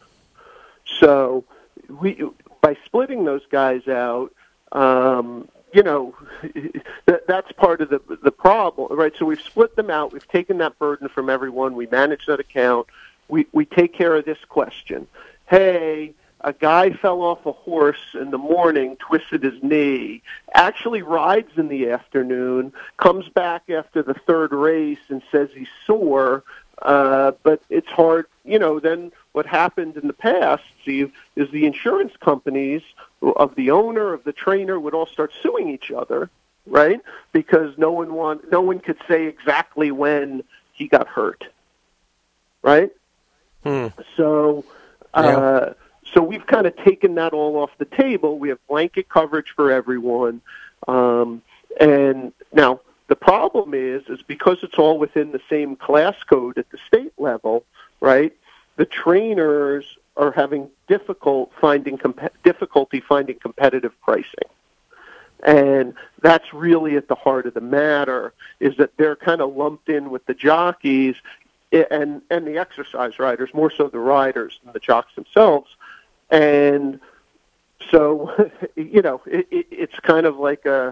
So we by splitting those guys out, um, you know, that, that's part of the the problem, right? So we've split them out. We've taken that burden from everyone. We manage that account. We we take care of this question. Hey, a guy fell off a horse in the morning, twisted his knee, actually rides in the afternoon, comes back after the third race and says he's sore, uh, but it's hard. You know, then what happened in the past, Steve, is the insurance companies of the owner, of the trainer, would all start suing each other, right? Because no one want, no one could say exactly when he got hurt, right? Hmm. So... Uh, yeah. So we've kind of taken that all off the table. We have blanket coverage for everyone. Um, and now the problem is, is because it's all within the same class code at the state level, right, the trainers are having difficult finding comp- difficulty finding competitive pricing. And that's really at the heart of the matter, is that they're kind of lumped in with the jockeys and, and the exercise riders, more so the riders than the jocks themselves. And so, you know, it, it, it's kind of like a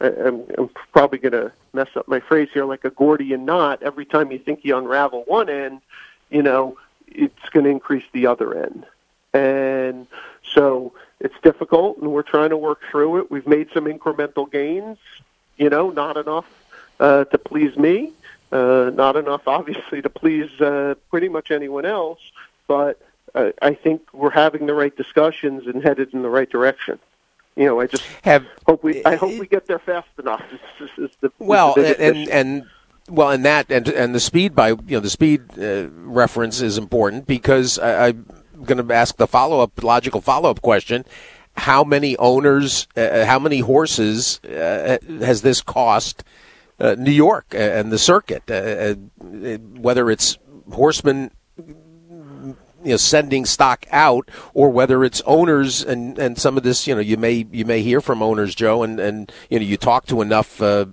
I, I'm, I'm probably going to mess up my phrase here, like a Gordian knot. Every time you think you unravel one end, you know, it's going to increase the other end. And so it's difficult, and we're trying to work through it. We've made some incremental gains, you know, not enough uh, to please me, uh, not enough, obviously, to please uh, pretty much anyone else, but uh, I think we're having the right discussions and headed in the right direction. You know, I just Have, hope we. I hope we get there fast enough. Is, is, is the, well, is the and issue. and well, and that and and the speed by you know the speed uh, reference is important because I, I'm going to ask the follow up logical follow up question: how many owners, uh, how many horses uh, has this cost uh, New York and the circuit? Uh, whether it's horsemen, you know, sending stock out, or whether it's owners and, and some of this, you know, you may you may hear from owners, Joe, and, and you know, you talk to enough, uh,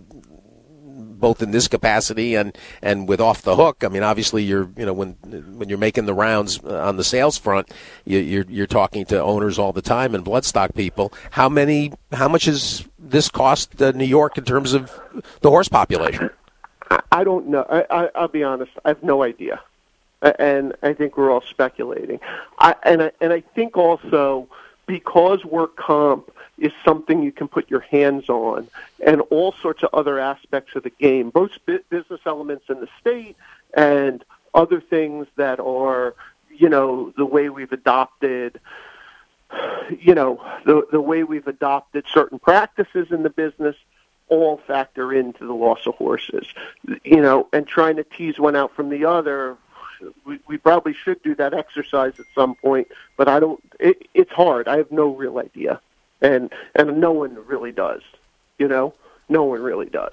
both in this capacity and, and with Off the Hook. I mean, obviously, you're you know when when you're making the rounds on the sales front, you, you're you're talking to owners all the time and bloodstock people. How many? How much has this cost uh, New York in terms of the horse population? I, I don't know. I, I, I'll be honest. I have no idea. And I think we're all speculating. I, and, I, and I think also because work comp is something you can put your hands on and all sorts of other aspects of the game, both business elements in the state and other things that are, you know, the way we've adopted, you know, the, the way we've adopted certain practices in the business all factor into the loss of horses, you know, and trying to tease one out from the other. We, we probably should do that exercise at some point, but I don't. It, it's hard. I have no real idea, and and no one really does. You know, no one really does.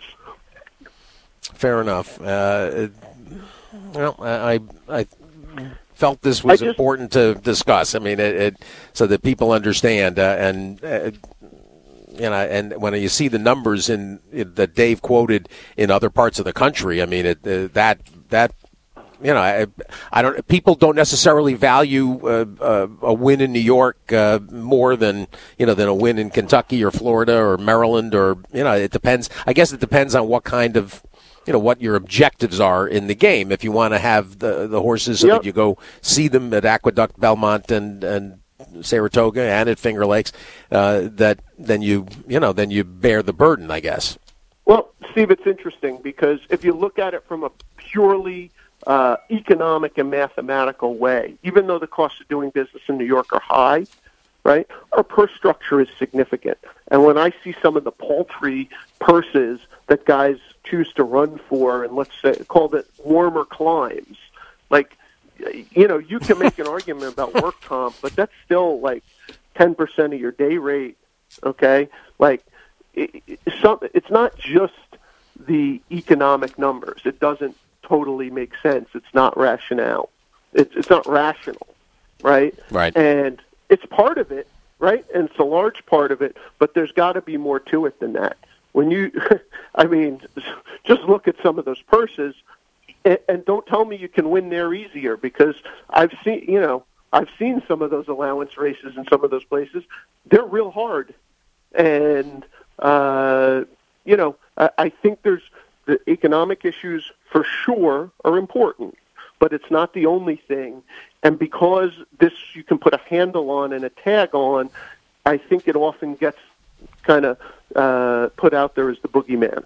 Fair enough. Uh, well, I I felt this was just, important to discuss. I mean, it, it so that people understand, uh, and uh, you know, and when you see the numbers in, in that Dave quoted in other parts of the country, I mean, it, uh, that that. You know, I, I don't. People don't necessarily value uh, uh, a win in New York uh, more than you know than a win in Kentucky or Florida or Maryland or you know. It depends. I guess it depends on what kind of you know what your objectives are in the game. If you want to have the the horses so yep. that you go see them at Aqueduct, Belmont, and and Saratoga and at Finger Lakes, uh, that then you you know then you bear the burden, I guess. Well, Steve, it's interesting because if you look at it from a purely Uh, economic and mathematical way, even though the costs of doing business in New York are high, right, our purse structure is significant. And when I see some of the paltry purses that guys choose to run for, and let's say, call it warmer climes, like, you know, you can make an argument about work comp, but that's still like ten percent of your day rate, okay? Like, it, it, some, it's not just the economic numbers. It doesn't totally make sense. It's not rationale. It's it's not rational, right? Right. And it's part of it, right? And it's a large part of it, but there's got to be more to it than that. When you, I mean, just look at some of those purses, and, and don't tell me you can win there easier, because I've seen, you know, I've seen some of those allowance races in some of those places. They're real hard, and uh, you know, I, I think there's the economic issues for sure are important, but it's not the only thing. And because this you can put a handle on and a tag on, I think it often gets kind of uh, put out there as the boogeyman.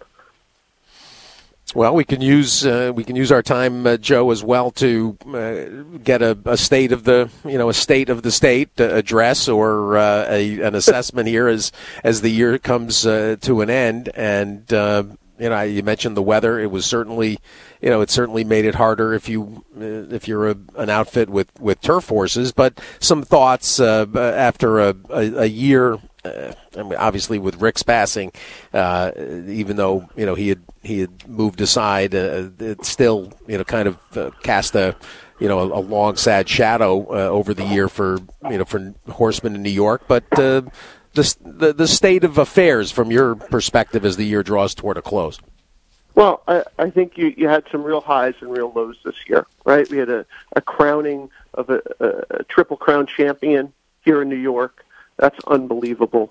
Well, we can use uh, we can use our time, uh, Joe, as well to uh, get a, a state of the you know a state of the state uh, address or uh, a, an assessment here as as the year comes uh, to an end. And uh, you know, you mentioned the weather. It was certainly you know it certainly made it harder if you uh, if you're a, an outfit with, with turf horses. But some thoughts uh, after a, a, a year. Uh, I mean, obviously, with Rick's passing, uh, even though you know he had he had moved aside, uh, it still you know kind of uh, cast a you know a, a long, sad shadow uh, over the year for you know for horsemen in New York. But uh, the, the the state of affairs from your perspective as the year draws toward a close. Well, I, I think you, you had some real highs and real lows this year, right? We had a, a crowning of a, a, a triple crown champion here in New York. That's unbelievable.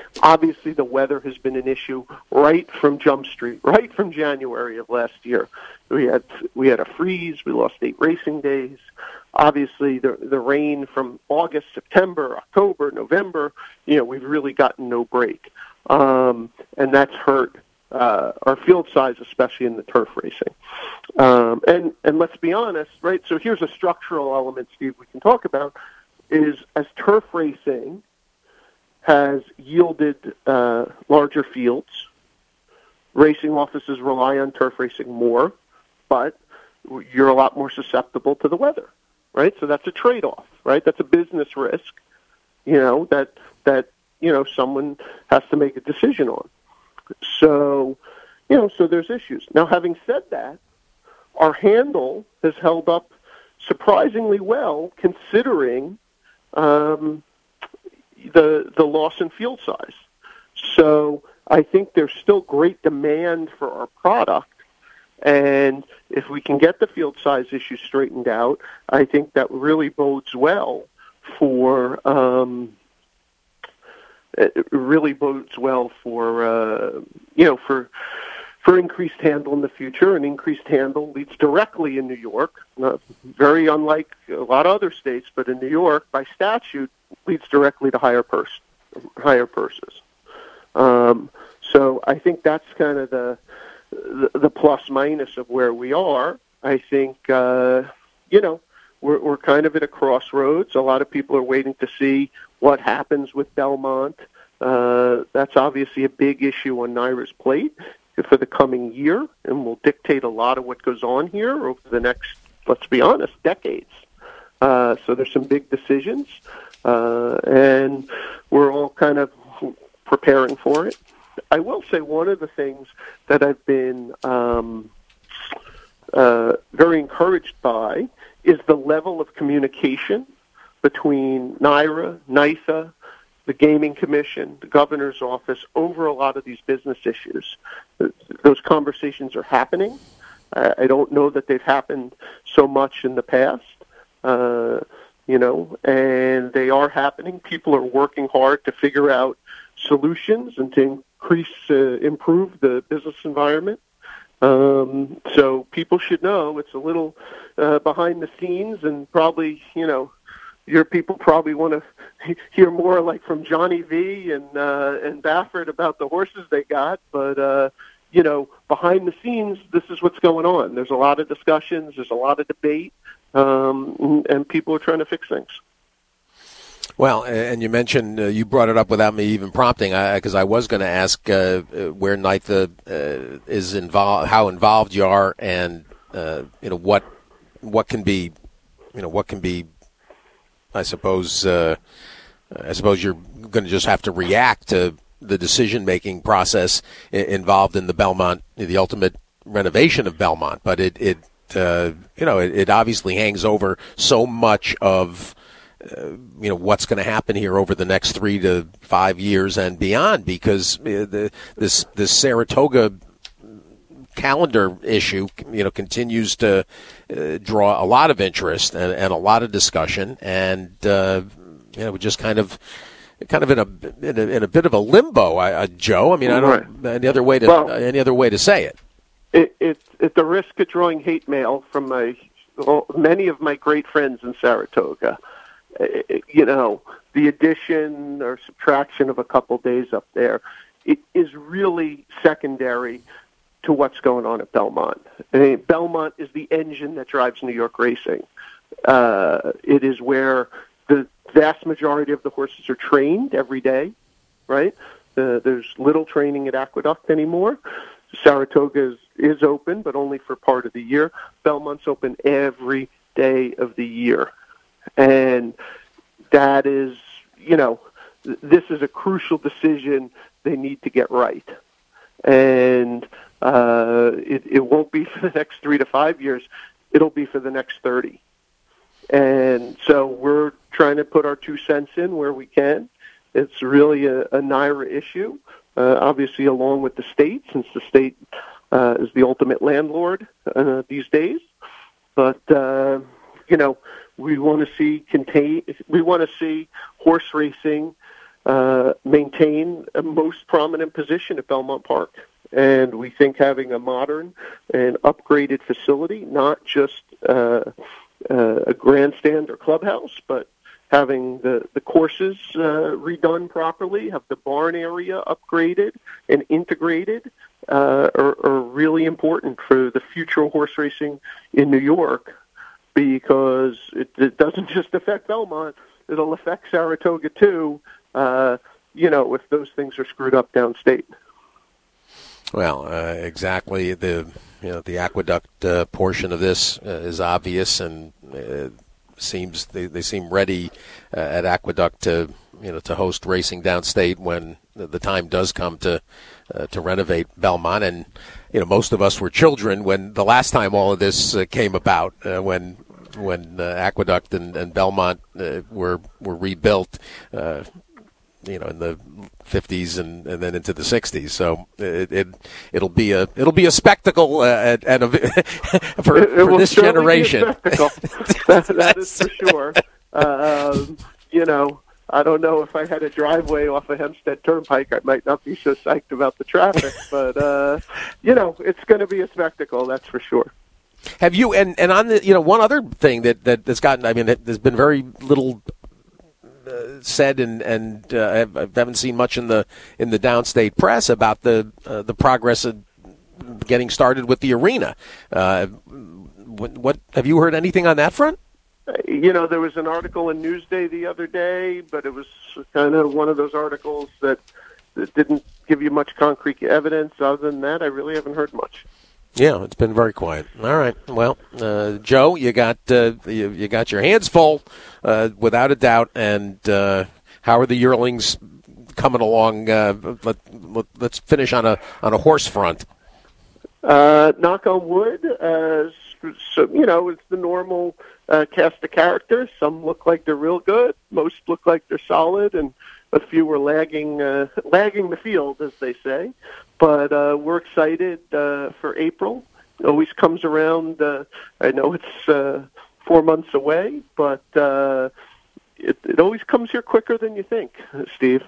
Obviously, the weather has been an issue right from Jump Street, right from January of last year. We had we had a freeze. We lost eight racing days. Obviously, the the rain from August, September, October, November. You know, we've really gotten no break, um, and that's hurt uh, our field size, especially in the turf racing. Um, and and let's be honest, right? So here's a structural element, Steve, we can talk about. Is as turf racing has yielded uh, larger fields, racing offices rely on turf racing more, but you're a lot more susceptible to the weather, right? So that's a trade-off, right? That's a business risk, you know, that, that you know, someone has to make a decision on. So, you know, so there's issues. Now, having said that, our handle has held up surprisingly well considering um, the the loss in field size. So I think there's still great demand for our product, and if we can get the field size issue straightened out, I think that really bodes well for um, it really bodes well for uh, you know for for increased handle in the future, and increased handle leads directly in New York, uh, very unlike a lot of other states, but in New York, by statute, leads directly to higher purse, higher purses. Um, so I think that's kind of the, the the plus minus of where we are. I think uh, you know we're we're kind of at a crossroads. A lot of people are waiting to see what happens with Belmont. Uh, that's obviously a big issue on NYRA's plate for the coming year, and will dictate a lot of what goes on here over the next, let's be honest, decades. Uh, so there's some big decisions, uh, and we're all kind of preparing for it. I will say one of the things that I've been um, uh, very encouraged by is the level of communication between NYRA, NYSA, the Gaming Commission, the Governor's Office, over a lot of these business issues. Those conversations are happening. I don't know that they've happened so much in the past, uh, you know, and they are happening. People are working hard to figure out solutions and to increase, uh, improve the business environment. Um, so people should know it's a little uh, behind the scenes, and probably, you know, your people probably want to hear more like from Johnny V and uh, and Baffert about the horses they got, but uh, you know, behind the scenes, this is what's going on. There's a lot of discussions, there's a lot of debate, um, and, and people are trying to fix things. Well, and you mentioned, uh, you brought it up without me even prompting, because I, I was going to ask uh, where NYSA uh, is involved, how involved you are, and uh, you know what what can be, you know what can be. I suppose uh, I suppose you're going to just have to react to the decision-making process I- involved in the Belmont, the ultimate renovation of Belmont. But it, it uh, you know, it, it obviously hangs over so much of uh, you know what's going to happen here over the next three to five years and beyond, because uh, the, this this Saratoga calendar issue, you know, continues to uh, draw a lot of interest and, and a lot of discussion, and uh, you know, we're just kind of, kind of in a in a, in a bit of a limbo, I, uh, Joe. I mean, I don't right. any other way to well, any other way to say it. It, it. At the risk of drawing hate mail from my well, many of my great friends in Saratoga, it, you know, the addition or subtraction of a couple days up there, it is really secondary to what's going on at Belmont. I mean, Belmont is the engine that drives New York racing. Uh, it is where the vast majority of the horses are trained every day, right? Uh, there's little training at Aqueduct anymore. Saratoga is, is open, but only for part of the year. Belmont's open every day of the year. And that is, you know, th- this is a crucial decision they need to get right. And Uh, it, it won't be for the next three to five years. It'll be for the next thirty. And so we're trying to put our two cents in where we can. It's really a, a NYRA issue, uh, obviously along with the state, since the state uh, is the ultimate landlord uh, these days. But, uh, you know, we want to see contain. We want to see horse racing uh, maintain a most prominent position at Belmont Park. And we think having a modern and upgraded facility, not just uh, uh, a grandstand or clubhouse, but having the, the courses uh, redone properly, have the barn area upgraded and integrated, uh, are, are really important for the future of horse racing in New York, because it, it doesn't just affect Belmont, it'll affect Saratoga too, uh, you know, if those things are screwed up downstate. Well, uh, exactly. The you know the aqueduct uh, portion of this uh, is obvious, and uh, seems they, they seem ready uh, at Aqueduct to you know to host racing downstate when the time does come to uh, to renovate Belmont. And you know most of us were children when the last time all of this uh, came about, uh, when when uh, Aqueduct and, and Belmont uh, were were rebuilt. Uh, you know, in the fifties and, and then into the sixties. So it, it it'll be a it'll be a spectacle uh, at, at a, for, it, it for this generation. Be a spectacle. that, that is for sure. Uh, um, you know, I don't know if I had a driveway off of Hempstead Turnpike, I might not be so psyched about the traffic. But uh, you know, it's going to be a spectacle. That's for sure. Have you and, and on the you know one other thing that that has gotten I mean it, there's been very little Uh, said and and uh, I haven't seen much in the in the downstate press about the uh, the progress of getting started with the arena. Uh, what, what have you heard anything on that front? You know, there was an article in Newsday the other day, but it was kind of one of those articles that, that didn't give you much concrete evidence. Other than that, I really haven't heard much. Yeah, it's been very quiet. All right. Well, uh, Joe, you got uh, you, you got your hands full, uh, without a doubt. And uh, how are the yearlings coming along? Uh, let, let, let's finish on a on a horse front. Uh, knock on wood. Uh, so you know, it's the normal uh, cast of characters. Some look like they're real good. Most look like they're solid, and a few were lagging uh, lagging the field, as they say. But uh, we're excited uh, for April. It always comes around. Uh, I know it's uh, four months away, but uh, it, it always comes here quicker than you think, Steve.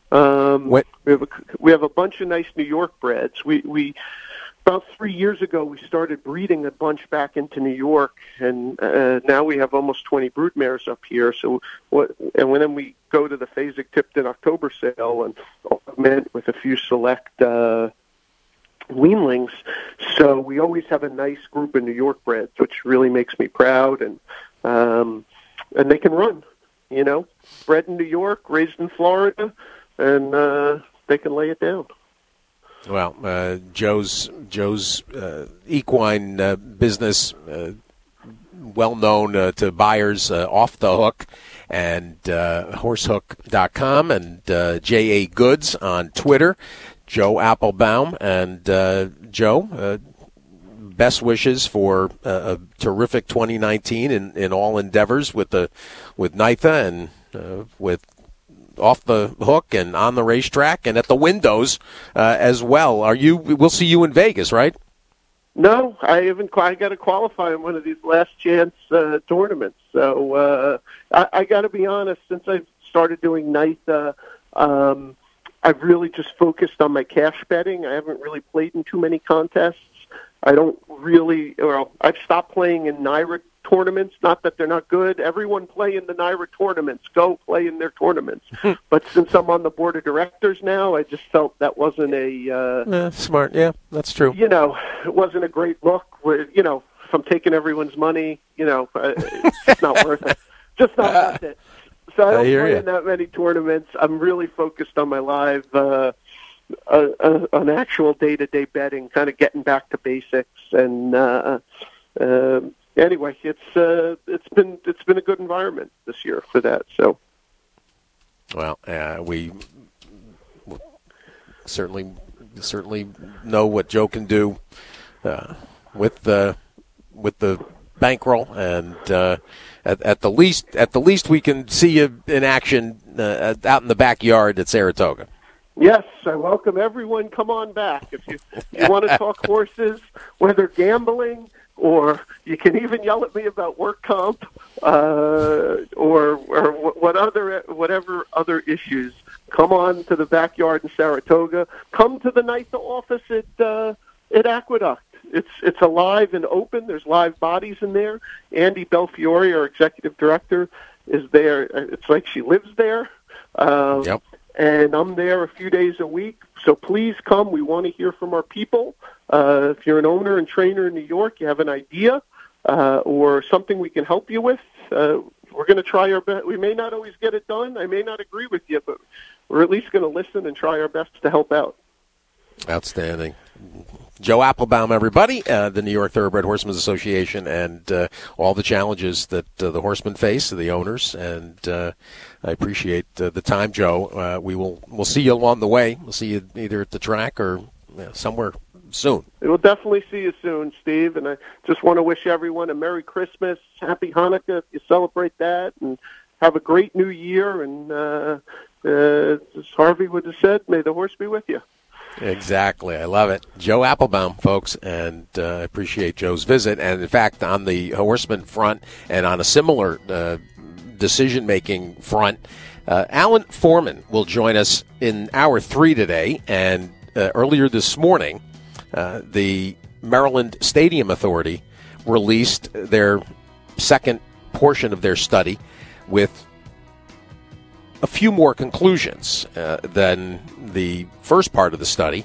Um, what? We have a, we have a bunch of nice New York breds. We we about three years ago we started breeding a bunch back into New York, and uh, now we have almost twenty broodmares up here. So what? And when then we go to the Fasig-Tipton October sale and augment with a few select uh, weanlings. So we always have a nice group of New York breds, which really makes me proud. And um, and they can run, you know, bred in New York, raised in Florida, and uh, they can lay it down. Well, uh, Joe's Joe's uh, equine uh, business, uh, well known uh, to buyers, uh, Off the Hook and uh, horsehook dot com, and uh, J A Goods on Twitter. Joe Applebaum. And uh, Joe, uh, best wishes for uh, a terrific twenty nineteen in, in all endeavors with the with N Y T H A and uh, with Off the Hook and on the racetrack and at the windows uh, as well. Are you? We'll see you in Vegas, right? No, I haven't. I got to qualify in one of these last chance uh, tournaments. So uh, I, I got to be honest. Since I started doing N Y T H A, um, I've really just focused on my cash betting. I haven't really played in too many contests. I don't really. Well, I've stopped playing in N Y R A tournaments. Not that they're not good. Everyone play in the N Y R A tournaments. Go play in their tournaments. But since I'm on the board of directors now, I just felt that wasn't a uh, uh, smart. Yeah, that's true. You know, it wasn't a great look. Where, you know, if I'm taking everyone's money, you know, it's just not worth it. Just not worth it. So I don't I hear play you. in that many tournaments. I'm really focused on my live, uh, uh, uh, on actual day-to-day betting, kind of getting back to basics. And uh, uh, anyway, it's uh, it's been it's been a good environment this year for that. So, well, uh, we certainly certainly know what Joe can do uh, with the with the bankroll, and uh, at, at the least at the least we can see you in action uh, out in the backyard at Saratoga. Yes, I welcome everyone. Come on back if you, if you want to talk horses, whether gambling or you can even yell at me about work comp uh, or or what other whatever other issues. come on to the backyard in Saratoga. Come to the NYSA office at uh, at Aqueduct. It's it's alive and open. There's live bodies in there. Andy Belfiore, our executive director, is there. It's like she lives there. Uh, yep. And I'm there a few days a week. So please come. We want to hear from our people. Uh, if you're an owner and trainer in New York, you have an idea uh, or something we can help you with, uh, we're going to try our best. We may not always get it done. I may not agree with you, but we're at least going to listen and try our best to help out. Outstanding. Joe Applebaum, everybody, uh, the New York Thoroughbred Horsemen's Association, and uh, all the challenges that uh, the horsemen face, the owners, and uh, I appreciate uh, the time, Joe. Uh, we will we'll see you along the way. We'll see you either at the track or uh, somewhere soon. We'll definitely see you soon, Steve, and I just want to wish everyone a Merry Christmas, Happy Hanukkah if you celebrate that, and have a great New Year, and uh, uh, as Harvey would have said, may the horse be with you. Exactly. I love it. Joe Applebaum, folks, and I uh, appreciate Joe's visit. And, in fact, on the horseman front and on a similar uh, decision-making front, uh, Alan Foreman will join us in hour three today. And uh, earlier this morning, uh, the Maryland Stadium Authority released their second portion of their study with a few more conclusions uh, than the first part of the study,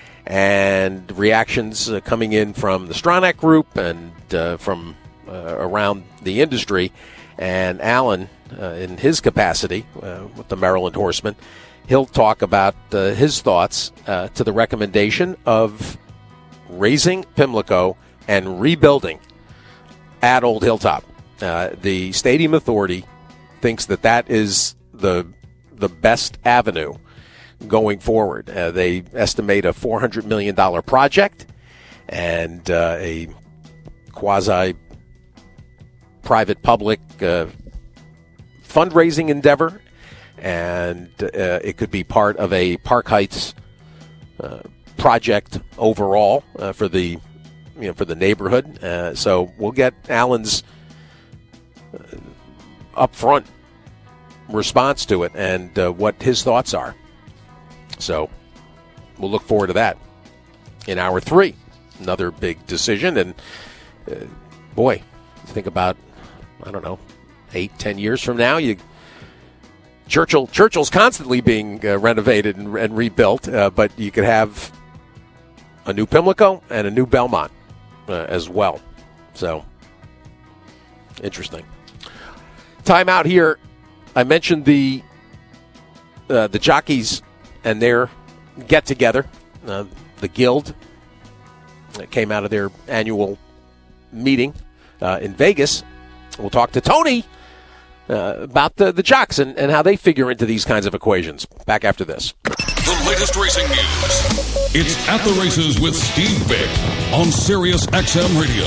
and reactions uh, coming in from the Stronach Group and uh, from uh, around the industry. And Alan, uh, in his capacity uh, with the Maryland Horsemen, he'll talk about uh, his thoughts uh, to the recommendation of raising Pimlico and rebuilding at Old Hilltop. Uh, the Stadium Authority thinks that that is the the best avenue going forward. Uh, they estimate a four hundred million dollars project and uh, a quasi-private-public uh, fundraising endeavor, and uh, it could be part of a Park Heights uh, project overall uh, for the you know for the neighborhood. Uh, so we'll get Alan's uh, upfront response to it and uh, what his thoughts are. So we'll look forward to that in hour three. Another big decision. And uh, boy, think about, I don't know, eight, ten years from now, you Churchill Churchill's constantly being uh, renovated and, and rebuilt, uh, but you could have a new Pimlico and a new Belmont uh, as well. So interesting. Time out here. I mentioned the uh, the jockeys and their get-together, uh, the Guild, that came out of their annual meeting uh, in Vegas. We'll talk to Tony uh, about the, the jocks and, and how they figure into these kinds of equations. Back after this. The latest racing news. It's At the Races with Steve Bick on Sirius X M Radio.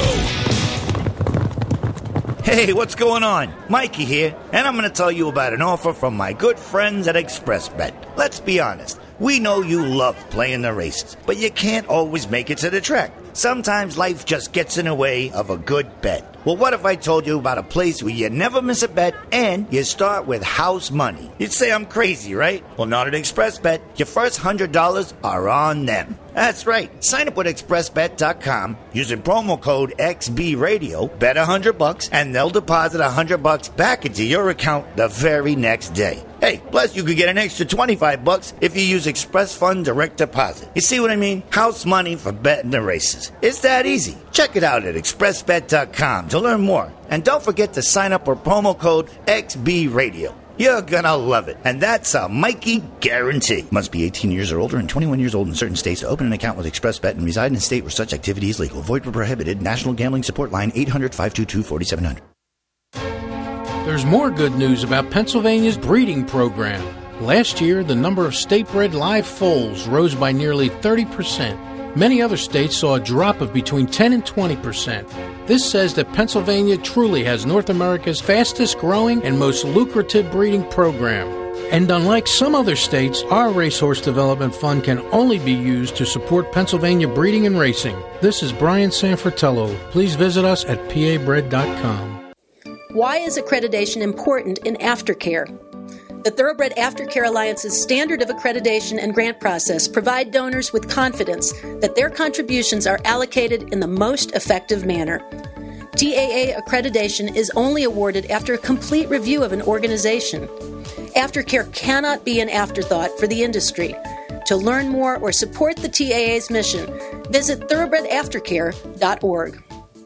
Hey, what's going on? Mikey here, and I'm going to tell you about an offer from my good friends at ExpressBet. Let's be honest, we know you love playing the races, but you can't always make it to the track. Sometimes life just gets in the way of a good bet. Well, what if I told you about a place where you never miss a bet and you start with house money? You'd say I'm crazy, right? Well, not at ExpressBet. Your first one hundred dollars are on them. That's right. Sign up with express bet dot com using promo code X B Radio, bet one hundred bucks, and they'll deposit one hundred bucks back into your account the very next day. Hey, plus you could get an extra twenty-five bucks if you use Express Fund Direct Deposit. You see what I mean? House money for betting the races. It's that easy. Check it out at express bet dot com to learn more. And don't forget to sign up with promo code X B Radio. You're gonna love it. And that's a Mikey guarantee. Must be eighteen years or older and twenty-one years old in certain states to open an account with ExpressBet and reside in a state where such activity is legal. Void where prohibited. National Gambling Support Line eight hundred, five two two, four seven zero zero. There's more good news about Pennsylvania's breeding program. Last year, the number of state-bred live foals rose by nearly thirty percent. Many other states saw a drop of between ten and twenty percent. This says that Pennsylvania truly has North America's fastest growing and most lucrative breeding program. And unlike some other states, our Racehorse Development Fund can only be used to support Pennsylvania breeding and racing. This is Brian Sanfratello. Please visit us at P A bred dot com. Why is accreditation important in aftercare? The Thoroughbred Aftercare Alliance's standard of accreditation and grant process provide donors with confidence that their contributions are allocated in the most effective manner. T A A accreditation is only awarded after a complete review of an organization. Aftercare cannot be an afterthought for the industry. To learn more or support the T A A's mission, visit thoroughbred aftercare dot org.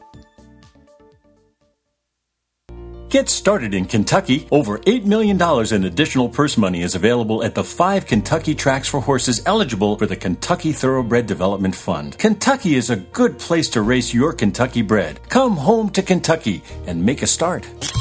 Get started in Kentucky. Over eight million dollars in additional purse money is available at the five Kentucky tracks for horses eligible for the Kentucky Thoroughbred Development Fund. Kentucky is a good place to race your Kentucky bred. Come home to Kentucky and make a start.